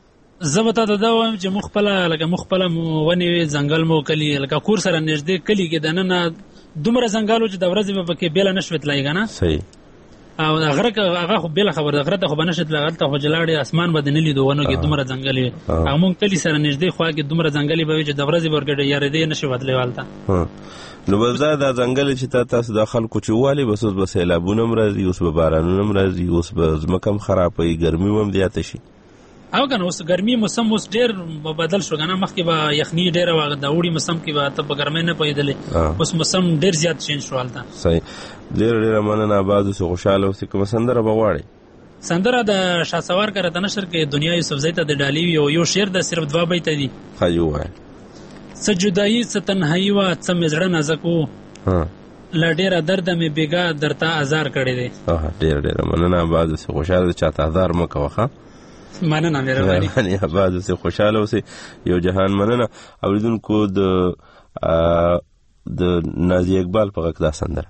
زه به ته دا وایم چې موږ خپله ونې ځنګل مو کلي لکه کور سره نږدې کلي کې دننه دومره ځنګل و چې د ورځې به پکې بیله نه شوې تلای که نه صحیح او هغه خو بېله خبره ده غره ته خو به نه شې تللی هلته خو چې لاړې اسمان به دې نه لیدو ونو کې دومره ځنګل وي او مونږ کلي سره نږدې خوا کې دومره ځنګلې به وي چې د ورځې به ورګډې یارېدې نه شي ودلی هلته نو به دا ځنګل چې تاسو د خلکو چې والي بس اوس به سیلابونه هم راځي اوس به بارانونه هم راځي اوس به ځمکه هم خرابوي ګرمي هم زیاته شي او کنه اوس ګرمي موسم اوس ډېر بدل شو کنه مخکې به یخني ډېره وه د اوړي موسم کې به ته په ګرمۍ نه پوهېدلې اوس موسم ډېر زیات چینج شو هلته صحیح ډېره مننه آباد اوسې خوشحاله اوسې کومه سندره به غواړې سندره د شهسوار کرته نشر کې دنیا یوسفزۍ ته د ډالۍ وي او یو شعر د صرف 2 بیته دي ښه ووایه څه جدایي څه تنهایي وه څه مې زړه نازک و له ډېره درده مې بېګا درته ازار کړی دی ډېره مننه آباد اوسې خوشحاله چاته ازار مه کوه ښه مننه مهرباني آباد اوسې خوشحاله اوسې یو جهان مننه اورېدونکو د نازي اقبال په غږ دا سندره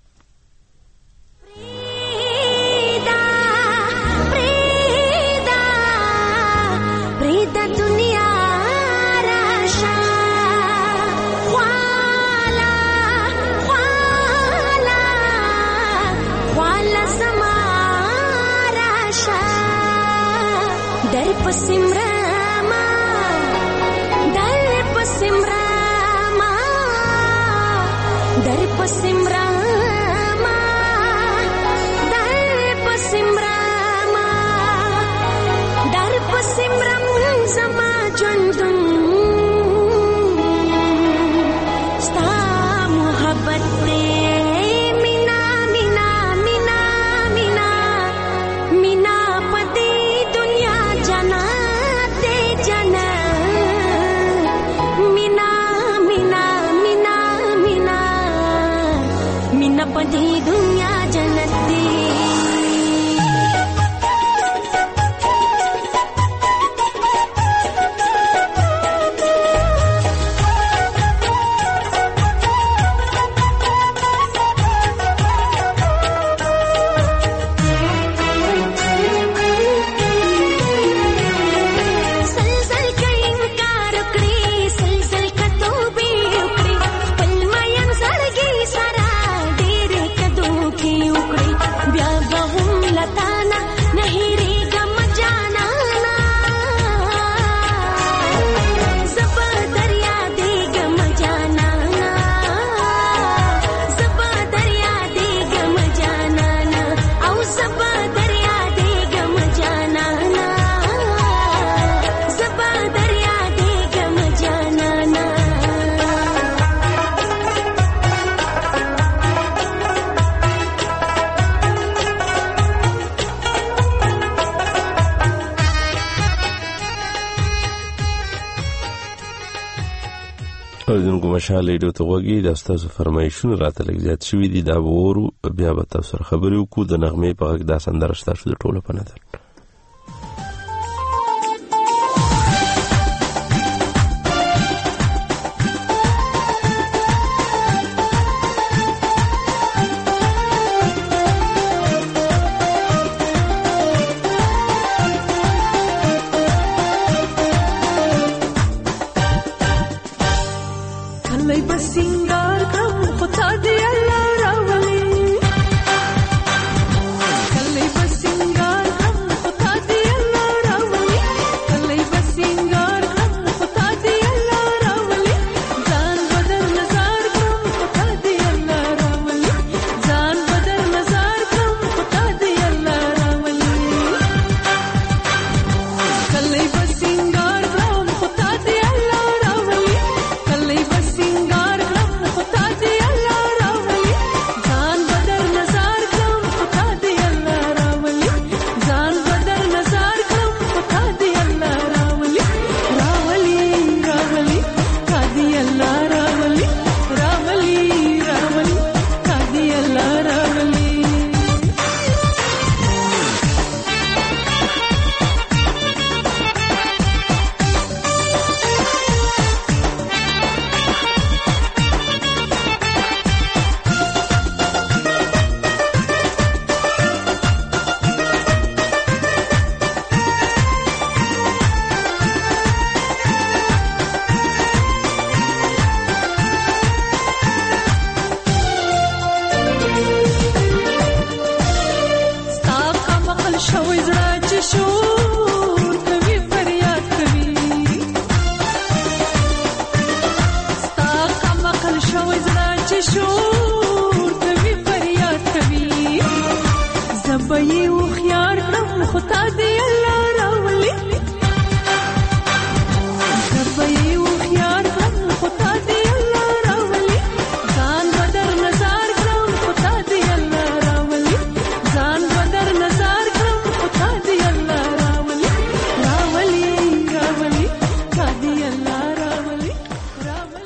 اوریدونکو مشال ریډیو ته غوږی د تاسو فرمایشونه راته لږ زیات شوي دي دا به وورو بیا به تاسو سره خبرې وکړو د نغمې په غږ دا سندره ستاسو د ټولو په نظر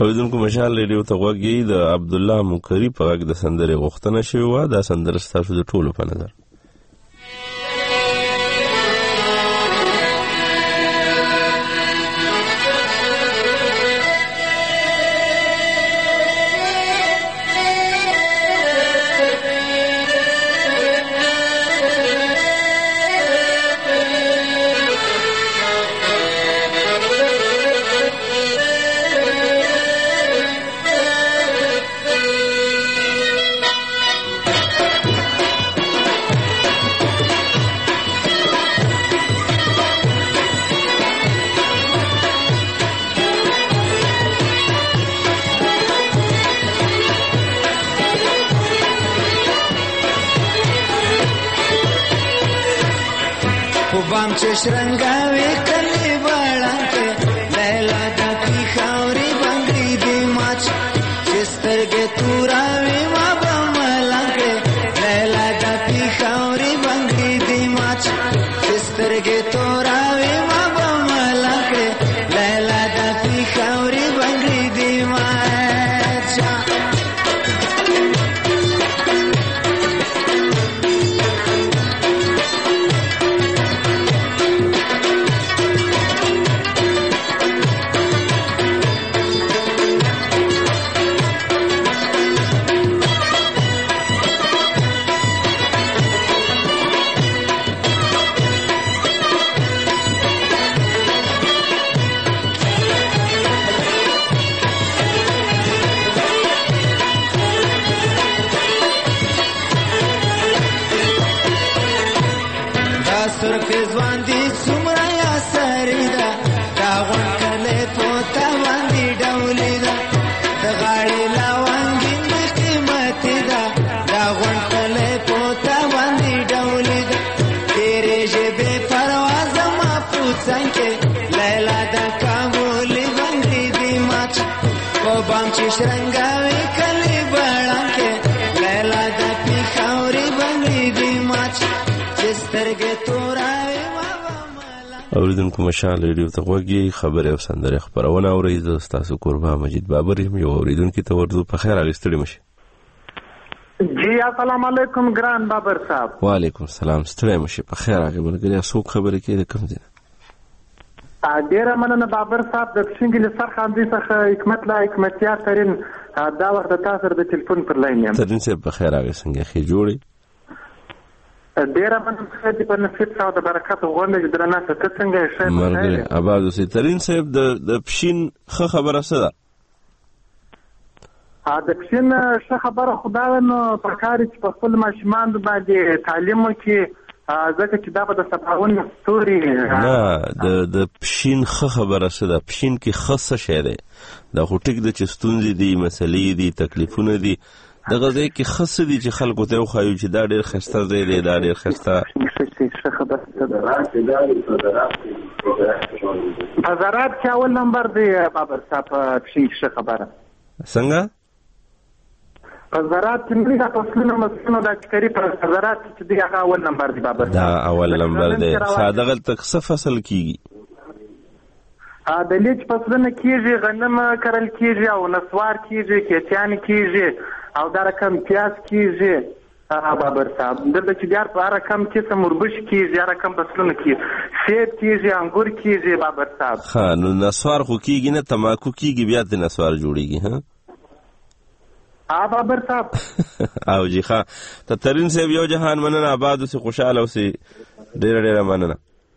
اوریدونکو مشال ریډیو ته غوږ یې د عبدالله مکری په غږ د سندرې غوښتنه شوې وه. دا سندره ستاسو د ټولو په نظر شرنګاوي کلی باړانکه لیلا د پیښوري بنګړي دی ماچ سترګې توراوي ما بملانکه لیلا د پیښوري بنګړي دی ماچ سترګې توراوي ما بملانکه لیلا د پیښوري بنګړي دی ماچ شرنګاوي کلی باړانکه لیلا د پیښوري بنګړي دی ماچ سترګې توراوي ما بملانکه. اوریدونکو مشال ریډیو ته غوږ یې خبرې او سندرې خپرونه اورئ. زه ستاسو کوربه مجید بابر یم. یو اوریدونکي ته ورځو په خیر راغلی ستړي مشي. جی السلام علیکم ګران بابر صاحب. وعلیکم السلام. ستړي مشي په خیر راغلی ملګری. څوک خبرې کوي د کوم ځای؟ ډیره مننه بابر صاحب. د شینګل سرخاندي څخه حکمت لا حکمتیار ترين دا وخت تاسو د ټلیفون پر لاین یم. ترين صاحب په خیر راغلی څنګه خې جوړي؟ ډیره مننه چې په نصیب او د برکت غونډه درنه څه څنګه شي مرګ آباد اوسې. ترين صاحب د پښین ښه خبره څه ده؟ د پښین ښه خبره خدای نو په کار چې په خپل ماشومان باندې تعلیم وکړي ځکه چې دا به د سباون ستوري نه د پښین ښه خبره څه ده؟ پښین کې ښه څه شی دی؟ دا خو ټیک ده چې ستونزې دي، مسلې دي، تکلیفونه دي، دغه ځای کې ښه څه دي چې خلکو ته وښایو چې دا ډېر ښایسته ځای دی، دا ډېر ښایسته. په زراعت کې اول نمبر دی بابر صاحب. پښین کې ښه خبره څنګه؟ په زراعت کې ملي فصلونه مسلونه د چکري په زراعت کې دی هغه اول نمبر دی بابر. دا اول نمبر دی. صادغه تک څه فصل کیږي؟ د لیچ فصلونه کیږي، غنم کرل کیږي او نسوار کیږي، کیتیان کیږي او دا رقم پیاز کیږي بابر صاحب. دلته چې بیا په هر رقم قسم وربش کیږي، هر رقم فصلونه کیږي، سیب کیږي، انګور کیږي بابر صاحب. ها نو نسوار خو کیږي نه، تماکو کیږي، بیا د نسوار جوړیږي. ها بابر صاحب او جی ښه. ته ترين صاحب یو جهان مننه. آباد اوسې، خوشحاله اوسې. ډېره ډېره مننه.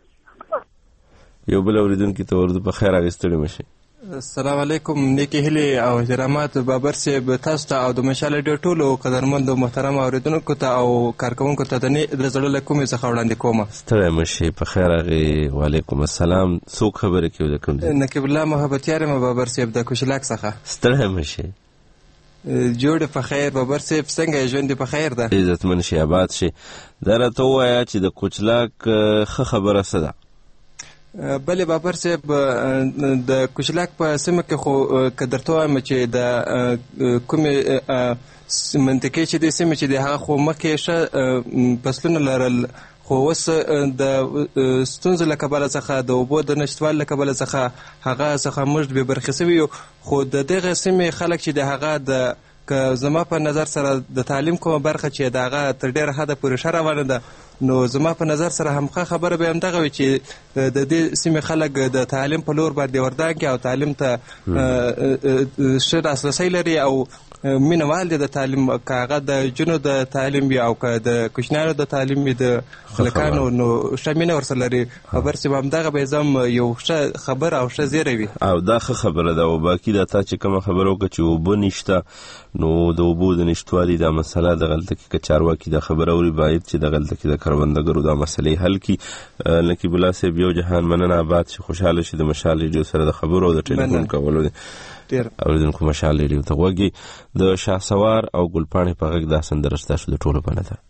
یو بل اوریدونکي ته ورځو په خیر راغلی ستړي مشي. السلام علیکم. نیکی هیلې او احترامات بابر صاحب تاسو ته او د مشال ډېر ټولو قدرمندو محترم اوریدونکو ته او کارکوونکو ته د زړه له کومې څخه وړاندې کوم. ستړي مشي په خیر راغلی. وعلیکم السلام. څوک خبرې کوي د کوم ځای؟ نقیب الله محبتیار یم بابر صاحب د کوشلاک څخه. ستړي مشي. جوړ په خیر بابر صاحب. څنګه ژوند په خیر ده؟ عزتمن شي، آباد شي. دا راته ووایه چې د کوچلاک ښه خبره څه ده؟ بلې بابر صاحب د کوچلاک په سیمه کې خو که درته وایم چې د کومې منطقې چې د سیمې چې د هغه خو مخکې ښه فصلونه لرل، خو اوس د ستونزو له کبله څخه د اوبو د نشتوالي له کبله څخه هغه څخه موږ بې برخې سوي یو. خو د دغه سیمې خلک چې د هغه د که زما په نظر سره د تعلیم کومه برخه چې د هغه تر ډېره حده پورې ښه روانه ده، نو زما په نظر سره همخه خبره به همدغه وي چې د دې سیمې خلک د تعلیم په لور باندې وردان کړي او تعلیم ته ښه لاسرسی لري او مینهوال دي د تعلیم، که هغه د جنو د تعلیم وي او که د کوچنیانو د تعلیم وي د هلکانو، نو ښه مینه ورسره لري. خبر چې همدغه به زم یو ښه خبر او ښه زیری وي او دا ښه خبره ده. او باقي دا تا چې کومه خبره وکړه چې اوبه نشته، نو د اوبو د نشتوالي دا مسله دغلته کې که چارواکي دا خبره اوري باید چې دغلته کې د کروندګرو دا مسلې حل کړي. نقیب الله صاحب یو جهان مننه، آباد شي، خوشحاله شي. د مشال ریډیو سره د خبرو او د ټلیفون کولو اوریدونکو مشال ریډیو ته غوږی. د شهسوار او ګلپاڼې په غږ دا سندره ستاسو د ټولو په نظر.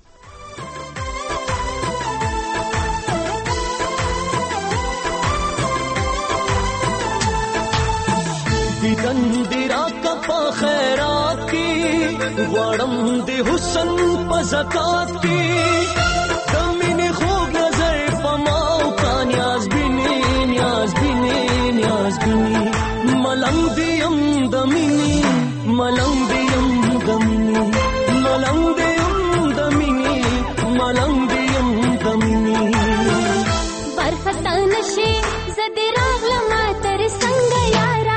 دیدن دی راکا پا خیرات کی غوارم دی حسن پا زکات کی دمین خوب نظر پا ماو کا نیاز بینی نیاز بینی نیاز بینی ملنگ دیم دمینی ملنگ دیم دمینی ملنگ دیم دمینی ملنگ دیم دمینی برخطا نشی زدی راغلما تر سنگ یارا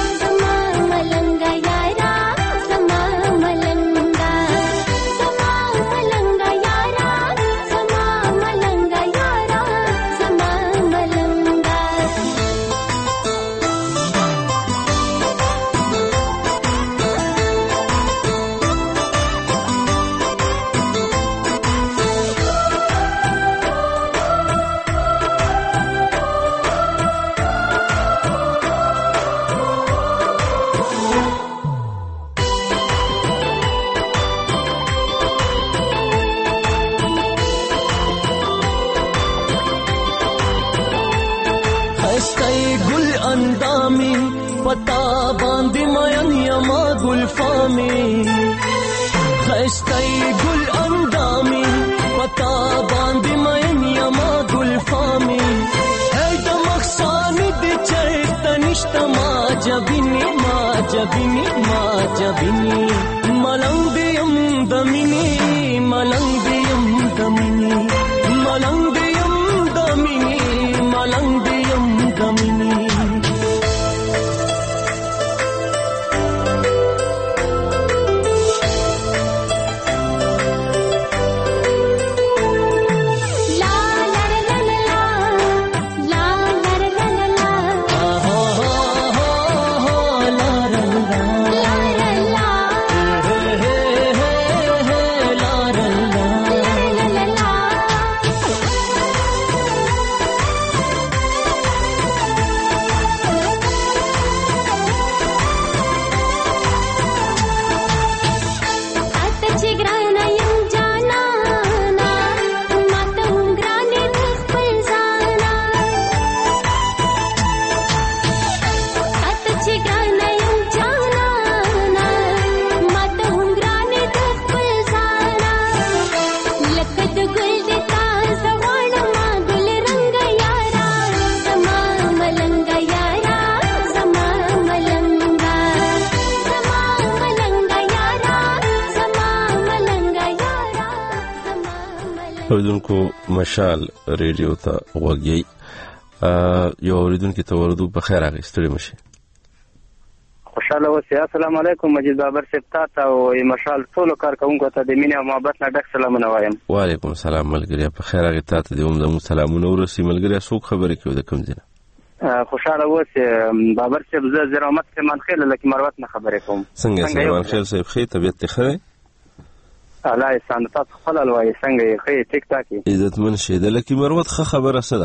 پتا باندې مین یما ګل فامي خستای ګل اندامي پتا باندې مین یما ګل فامي هی د مخساني د چرته نشته ما جبیني ما جبیني ما جبیني ملنګ دیم دمینی ملنګ دیم دمینی ملنګ دیم دمینی ملنګ دیم دمینی اوریدونکو مشال ریډیو ته غوږی. یو اوریدونکو ته ورودو په خیر راغی، ستړي مشي. خوشاله اوسئ. السلام علیکم. مجید بابر صاحب ته او مشال ټول کارکونکو ته د مینې او محبت نه ډک سلامونه وایم. وعلیکم السلام ملګری، په خیر راغی. ته د زموږ سلامونه ورسي ملګری. څوک خبرې کوي د کوم ځای؟ خوشاله اوسئ. بابر صاحب زه زرامت سلمان خیل لکه مروت نه خبرې کوم. څنګه سلمان خیل صاحب خې طبيعت ته خره؟ الله احسان تاسو خپل الوای څنګه خې ټیک ټاک عزتمن شه د لکی مروت خه خبره سره.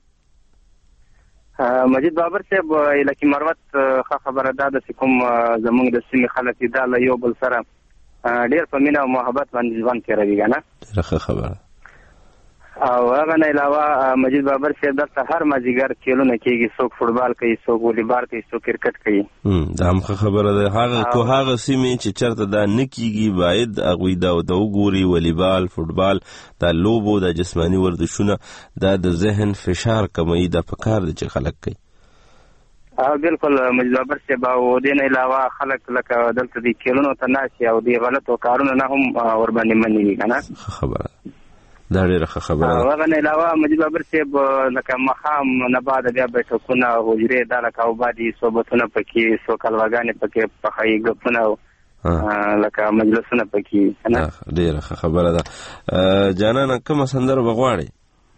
مجید بابر صاحب لکی مروت خه خبره ده د کوم زمونږ د سیمې خلک دا له یو بل سره ډیر په مینه او محبت باندې ژوند کوي کنه. ډیره خبره. او هغه نه علاوه مجید بابر صاحب دلته هر مازیګر کېلونه کېږي، څوک فوټبال کوي، څوک والیبال کوي، څوک کرکټ کوي. دا هم خبره ده. هغه سیمې چې چرته دا نه کېږي باید هغوی دا وګوري. والیبال، فوټبال، دا لوبو، دا جسماني ورزشونه دا د ذهن فشار کموي، دا پکار دی چې خلک کوي. بالکل مجید بابر صاحب. او دې نه علاوه خلک لکه دلته دې کېلونو ته ناشي او دې غلطو کارونه نه هم ورباندې مني که نه. خبره دا ډېره ښه خبره ده. هغه نه علاوه مجید بابر صاحب لکه ماښام نه بعد بیا بیټکونه، حجرې، دا لکه اوبادي صحبتونه پکې، څو کلواګانې پکې پخوي، ګپونه لکه مجلسونه پکې. ډېره ښه خبره ده. جانانه کومه سندره به غواړې؟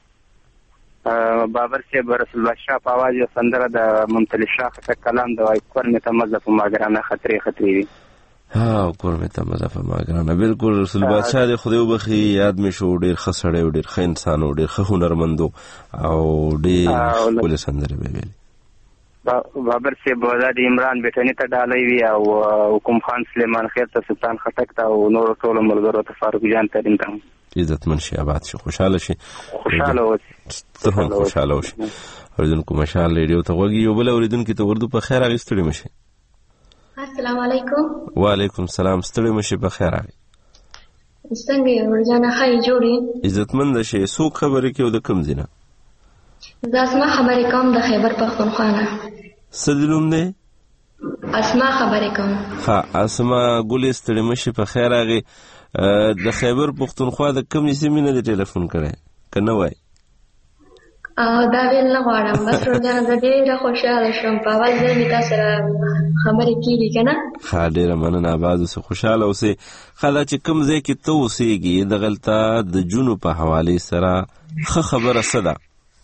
بابر صاحب رسول الله شاه په اواز یو سندره د ممتلي شاه خټک کلام د وای کور مې ته مزه په ماګرانه خطرې خطرې وي. کور مې ته مزه په ماګرانه. بالکل رسول بادشاه دې خدای وبخي، یاد مې شو، ډېر ښه سړی و، ډېر ښه انسان و، ډېر ښه هنرمند و او ډېر ښکلې سندرې به ویلې. بابر صاحب دا د عمران بیټني ته ډالۍ وي او حکوم خان سلیمان خېل ته، سلطان خټک ته او نورو ټولو ملګرو ته، فاروق جان ترین ته. عزتمن شي، آباد شي، خوشحاله شي. خوشحاله اوسئ. ته هم خوشحاله اوسئ. اوریدونکو مشال ریډیو ته غوږی یو بل اوریدونکي ته اردو په خیر راغی. ستړي مشي. السلام علیکم. وعلیکم السلام. ستړي مشي، په خیر راغی. څنګه ورجانه خای جوړي؟ عزتمن شي. څوک خبرې کوي د کوم ځای نه؟ زه اسما خبرې کوم د خیبر پختونخوا نه. څه د نوم دی؟ اسما خبرې کوم. ها اسما ګلې، ستړي مشي، په خیر راغی. د خیبر پختونخوا د کومې سیمې نه دی ټلیفون کړی که نه وای؟ دا ویل نه غواړم، بس ورجانه زه ډېره خوشحاله شوم په اول ځل مې تا سره خبرې کېږي که نه. ښه، ډېره مننه. آباد اوسئ، خوشحاله اوسئ. ښه دا چې کوم ځای کې ته اوسېږي دغلته د جونو په حوالې سره ښه خبره څه ده؟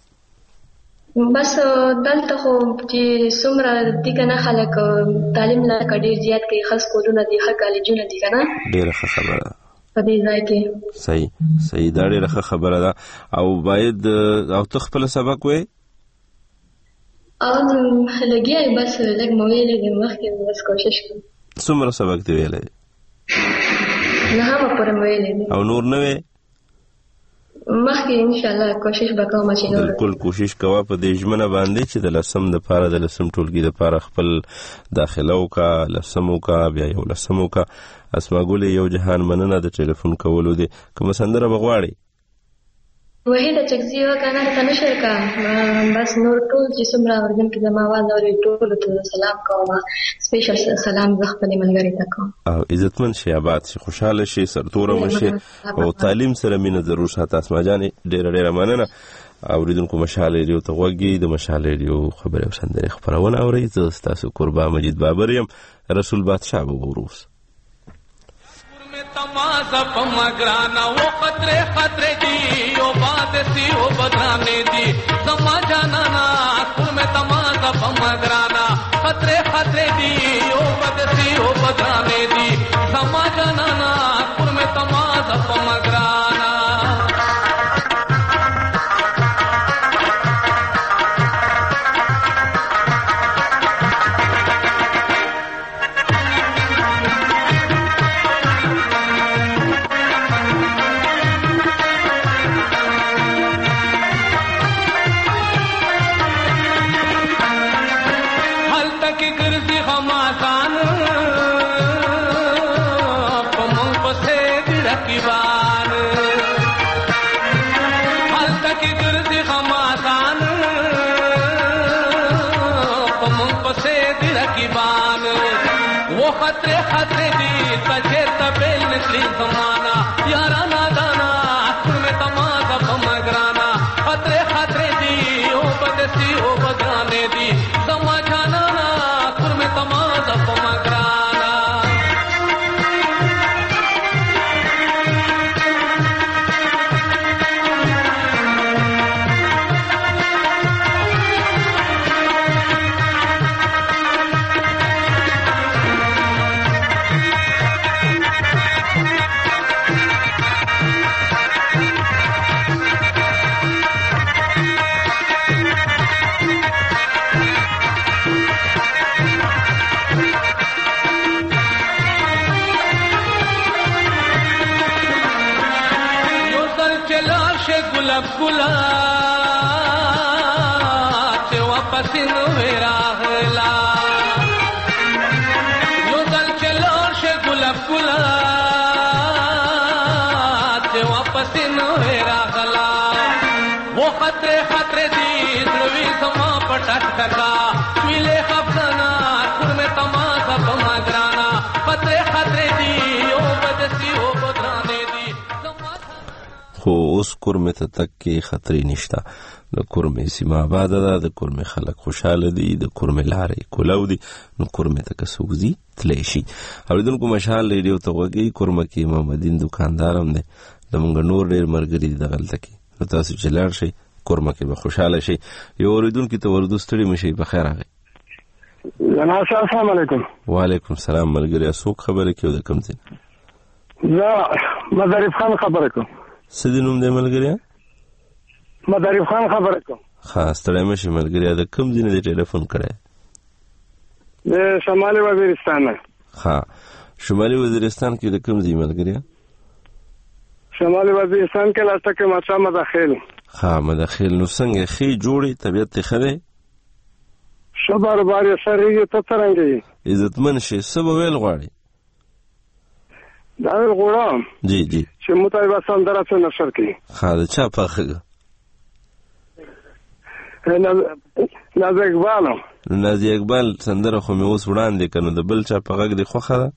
بس دلته خو چې څومره دي که نه خلک تعلیم لکه ډېر زیات کوي، ښه سکولونه دي، ښه کالجونه دي که نه. ډېره ښه خبره ده په دې ځای کې. صحیح، دا ډېره ښه خبره ده. او باید او ته خپله سبق وایې؟ لګیا یې، بس لږ مې ویلی دی مخکې، بس کوشش کوم. څومره سبق دې ویلی دی؟ 9 پورې مې ویلی دی. او نور نه وی؟ مخکې انشاءالله کوشش به کوم چې نور. بالکل کوشش کوه په دې ژمنه باندې چې د 10 دپاره د 10 ټولګي دپاره خپل داخله وکړه، 10 وکړه، بیا 11 وکړه. اسما ګلې یو جهان مننه د ټلیفون کولو دی. کومه سندره به غواړې؟ وحیده چکزي وکنه ته نشر کا، بس نور ټول چې څومره اردن کې زما आवाज اوري ټول ته سلام کوم. سپیشل سلام زه خپل ملګری ته کوم. او عزتمن شي، آباد شي، خوشاله شي، سرتوره مشي او تعلیم سره مینه ضرور ساته. اسما جان ډېره مننه. اوریدونکو مشال ریډیو ته غوږی، د مشال ریډیو خبرې او سندرې خبرونه اورئ. زه ستاسو قربا مجید بابر یم. رسول بادشاه به وروس तमाजा पमगराना वो खतरे खतरे दी ओ बात सी ओ बदनाने दी समा जाना ना खुद में तमाजा पमगराना खतरे खतरे दी ओ बात सी ओ बदनाने दी समा जाना ना खुद में तमाजा पमगराना खतरे खतरे दी तजे तबेल निकली जमाना यारा नादाना तुम्हें तमाजा पमगराना खतरे खतरे दी ओ बदसी ओ बदराने दी समझाना ना तुम्हें तमाजा पमगराना ګلا چې واپس نو راغلا یو ځل چلو شه ګلاب ګلا چې واپس نو راغلا वो खतरे खतरे दी ध्रुवी समा पटक टका मिले खपना खुद में तमाशा बमगराना खतरे खतरे दी ओ बदसी ओ बदराने दी خو اوس کورمې ته تک کې خطرې نشته. د کورمې سیمه آباده ده، د کورمې خلک خوشحاله دي، د کورمې لارې کولو دي، نو کورمې ته که څوک ځي تلی شي. اورېدونکو مشال ریډیو ته غوږی کورمه کې امام الدین دکاندار هم دی، زمونږ نور ډېر ملګري دي دغلته کې، نو تاسو چې لاړ شئ کورمه کې به خوشحاله شئ. یو اورېدونکي ته وردو ستړي مه شئ. بخیر راغئ. جناب صاحب السلام علیکم. وعلیکم السلام. ملګري څوک خبرې کوي د کوم ځای؟ زه مظریف خان خبره کوم. څه دې نوم دی ملګریا؟ مظریف خان خبره کوم. ښه ستړی مه شئ ملګریا. د کوم ځای نه دې ټلیفون کړی؟ د شمالي وزیرستان نه. ښه شمالي وزیرستان کې د کوم ځای ملګریا؟ شمالي وزیرستان کې لاسته کې ماچا مداخل. ښه مداخل. نو څنګه ښې جوړې طبیعت یې ښه دی؟ ښه باروبار یې سرېږي. ته څرنګه یې؟ عزتمن شئ. څه به ویل غواړې؟ دا ویل غواړم جی جی چې مطالبه سندره څه نشر کړي. ښه د چا پخه؟ نازي اقبال. نازي اقبال سندره خو مې اوس وړاندې که نو د بل چا په غږ دې خوښه ده؟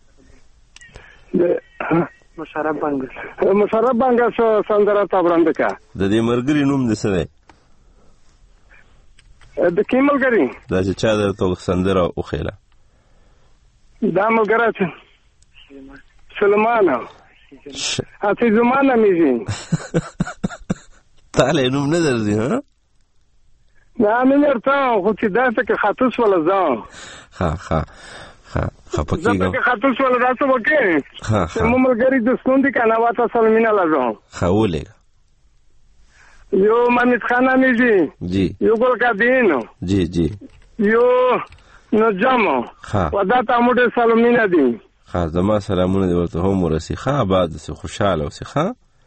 مشرف بانګه سندره تا وړاندې که. د دې ملګري نوم دې څه دی؟ د کوم ملګري؟ دا چې چا درته سندره وښیله؟ دا ملګری چې سلمان حفیظ زمان نمیږي. تاله نوم نه درځي ها؟ نه مې ورته خو چې داسې کې خطوس ولا ځم. ښه خفه کېږم. داسې کې خطوس ولا داسې وکړې چې مو ملګري دوستون دي که نه واته سلمینه لازم. ښه ولېږه. یو محمد خان نمیږي جی، یو ګل کابین جی جی، یو نجمو و دا تامو ډېر سلمینه دي. ښه زما سلامونه دې ورته هم ورسي. ښه آباد اوسې، خوشحاله اوسې. ښه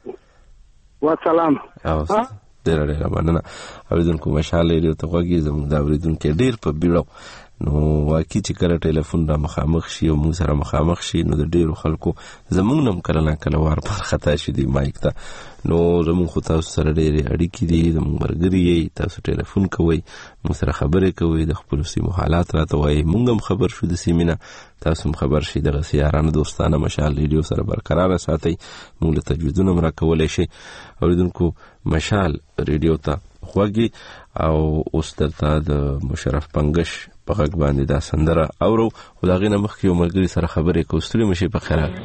وسلام. ډېره مننه. اورېدونکو مشال ریډیو ته غوږ زموږ دا اورېدونکی ډېر په بیړه نو واقعي چې کله ټلیفون را مخامخ شي او موږ سره مخامخ شي نو د ډېرو خلکو زموږ نه هم کله نه کله وار پر خطا شي دی مایک ته. نو زموږ خو تاسو سره ډېرې اړیکې دي، زموږ ملګري یې، تاسو ټلیفون کوئ، موږ سره خبرې کوئ، د خپلو سیمو حالات راته وایي، موږ هم خبر شو د سیمې نه، تاسو هم خبر شئ. دغسې یارانه دوستانه مشال ریډیو سره برقراره ساتئ. موږ له تجویدونه هم راکولی شئ. اورېدونکو مشال ریډیو ته غوږی او اوس درته د مشرف پنګش په غږ باندې دا سندره اورو. خو د هغې نه مخکې یو ملګري سره خبرې کوو. ستړي مه شئ. په خیر راغلئ.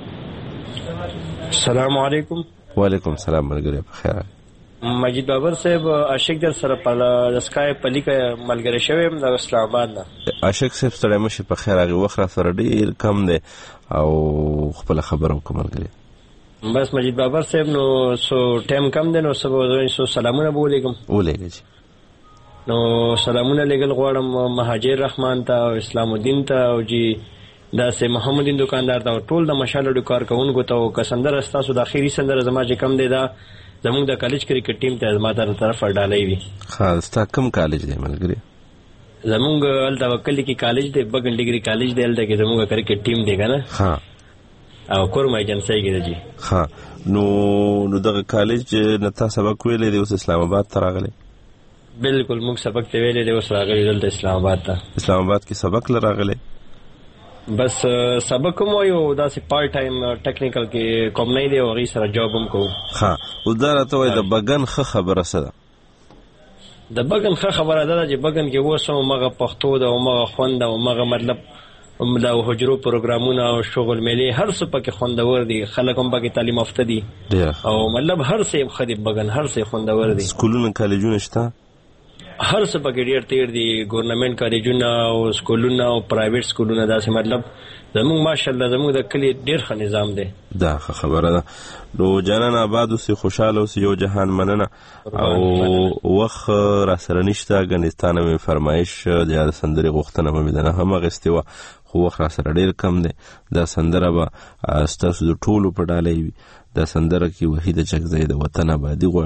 السلام علیکم. وعلیکم السلام ملګری. په خیر راغلئ. مجید بابر صاحب عاشق در سره په سکایپ په لیکه ملګری شوی یم د اسلام آباد نه. عاشق صاحب ستړی مه شئ. په خیر راغلئ. وخت را سره ډېر کم دی او خپله خبره وکړه ملګری. بس مجید بابر صاحب نو سو ټایم کم دی نو سو سلامونه به ولېږم. ولېږه چې نو سلامونه لېږل غواړم مهاجر رحمان ته او اسلام الدین ته او جی داسې محمد الدین دکاندار ته او ټول د مشال ریډیو کارکوونکو ته. او که سندره ستاسو د اخري سندره زما چې کم دی دا زموږ د کالج کرکټ ټیم ته زما تر طرفه ډالۍ وي. ښه ستا کوم کالج دی ملګري؟ زموږ هلته کلي کې کالج دی، بګن ډګري کالج دی، هلته کې زموږ کرکټ ټیم دی که نه. ښه او کورم ایجنسۍ کې دی جي. ښه نو دغه کالج نه تا سبق ویلی دی اوس اسلام آباد ته راغلی؟ بالکل موږ سبق ته ویلی دی اوس راغلی دلته اسلام آباد ته. اسلام آباد کې سبق له راغلی؟ بس سبق هم وایو داسې پارټ ټایم ټیکنیکل کې کمپنۍ دی او هغې سره جاب هم کوو. ښه اوس دا راته وایي د بګن ښه خبره څه ده؟ د بګن ښه خبره دا ده چې بګن کې اوس هم همغه پښتو ده، همغه خوند ده، همغه مطلب د حجرو پروګرامونه او شغل میلې هر څه پکې خوندور دي. خلک هم پکې تعلیم یافته دي او مطلب هر څه ښه دي. بګن هر څه خوندور دي. سکولونه کالجونه شته؟ هر څه پکې ډېر تیر دي. ګورنمنټ کالجونه او سکولونه او پرایویټ سکولونه داسې مطلب زموږ ماشاءالله زموږ د کلي ډېر ښه نظام دی. دا ښه خبره ده. نو جانان آباد اوسې، خوشحاله اوسې. یو جهان مننه. او وخت را سره نشته، ګنې ستا نه مې فرمایش د یاده سندرې غوښتنه به مې د نه هم اخیستې وه، خو وخت را سره ډېر کم دی. دا سندره به ستاسو د ټولو په ډالۍ وي. دا سندره کې وحید چکزی د وطن آبادي غواړي.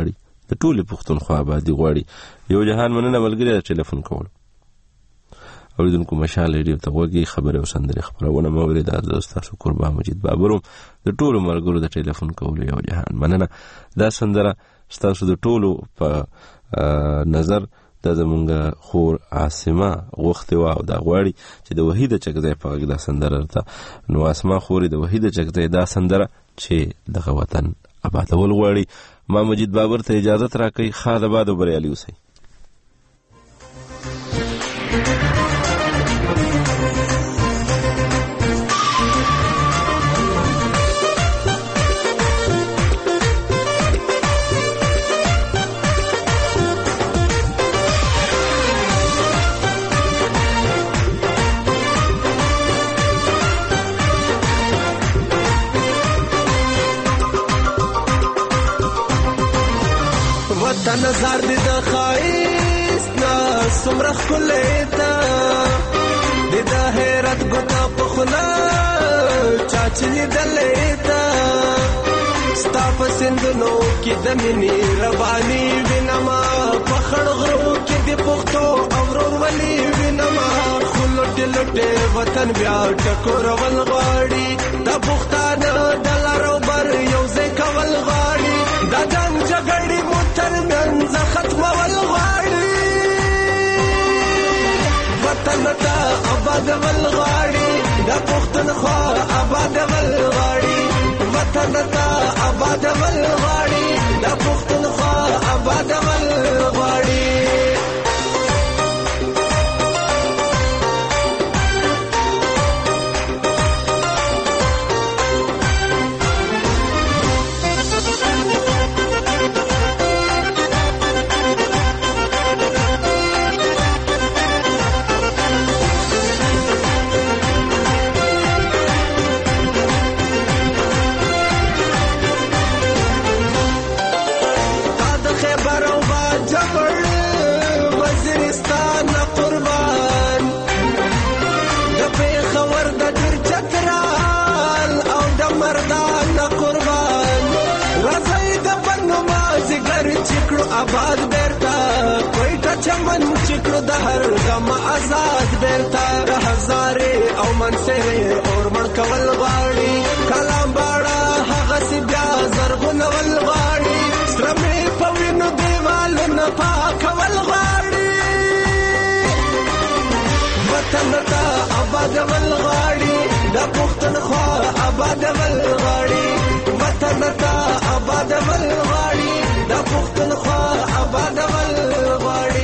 د ټولې پښتونخوا آبادي غواړي. یو جهان مننه ملګري ټلیفون کول اوریدونکو مشال ریډیو ته غوږی خبره او سندرې خبرونه مورید د تاسو قربا مجید بابروم د ټولو ملګرو د ټلیفون کولو یو جهان مننه. دا سندره تاسو د ټولو په نظر د زمونږ خور عاصمه غوښتې وه او دا غواړي چې د وحیده چکځی په غږ دا سندره ورته نو اسما خورې د وحیده چکځی دا سندره چې دغه وطن آبادول غواړي. ما مجید بابر ته اجازت راکوي. ښاد آباد او بریالي اوسئ. نظر دې د ښایست نه څومره ښکلی ده د د حیرت ګوته په خوله چا چې لیدلی ده ستا په سیندونو کې د مینې رباني وینمه په خړ غرو کې د پښتو او ورورولي وینمه خو لوټې لوټې وطن بیا ټکورول غواړي د پښتانه د لارو بر یو ځای کول غواړي د جنګ جګړې مو ترمنځ ختمول غواړي وطن ته آبادول غواړي د پښتونخوا آبادول غواړي وطن ته آبادول غواړي د پښتونخوا آبادول غواړي. آباد بیرتا کوئټه چمن چکړو د هر غم آزاد بیرتا هزارې او منصرې اور مړ کول غواړي کلام باړه هغه سی بیا زرغونول غواړي سره مې په وینو دیوالونه پاکول غواړي وطن ته آبادول غواړي د پښتونخوا آبادول غواړي وطن ته آبادول غواړي د پښتونخوا آبادول غواړي.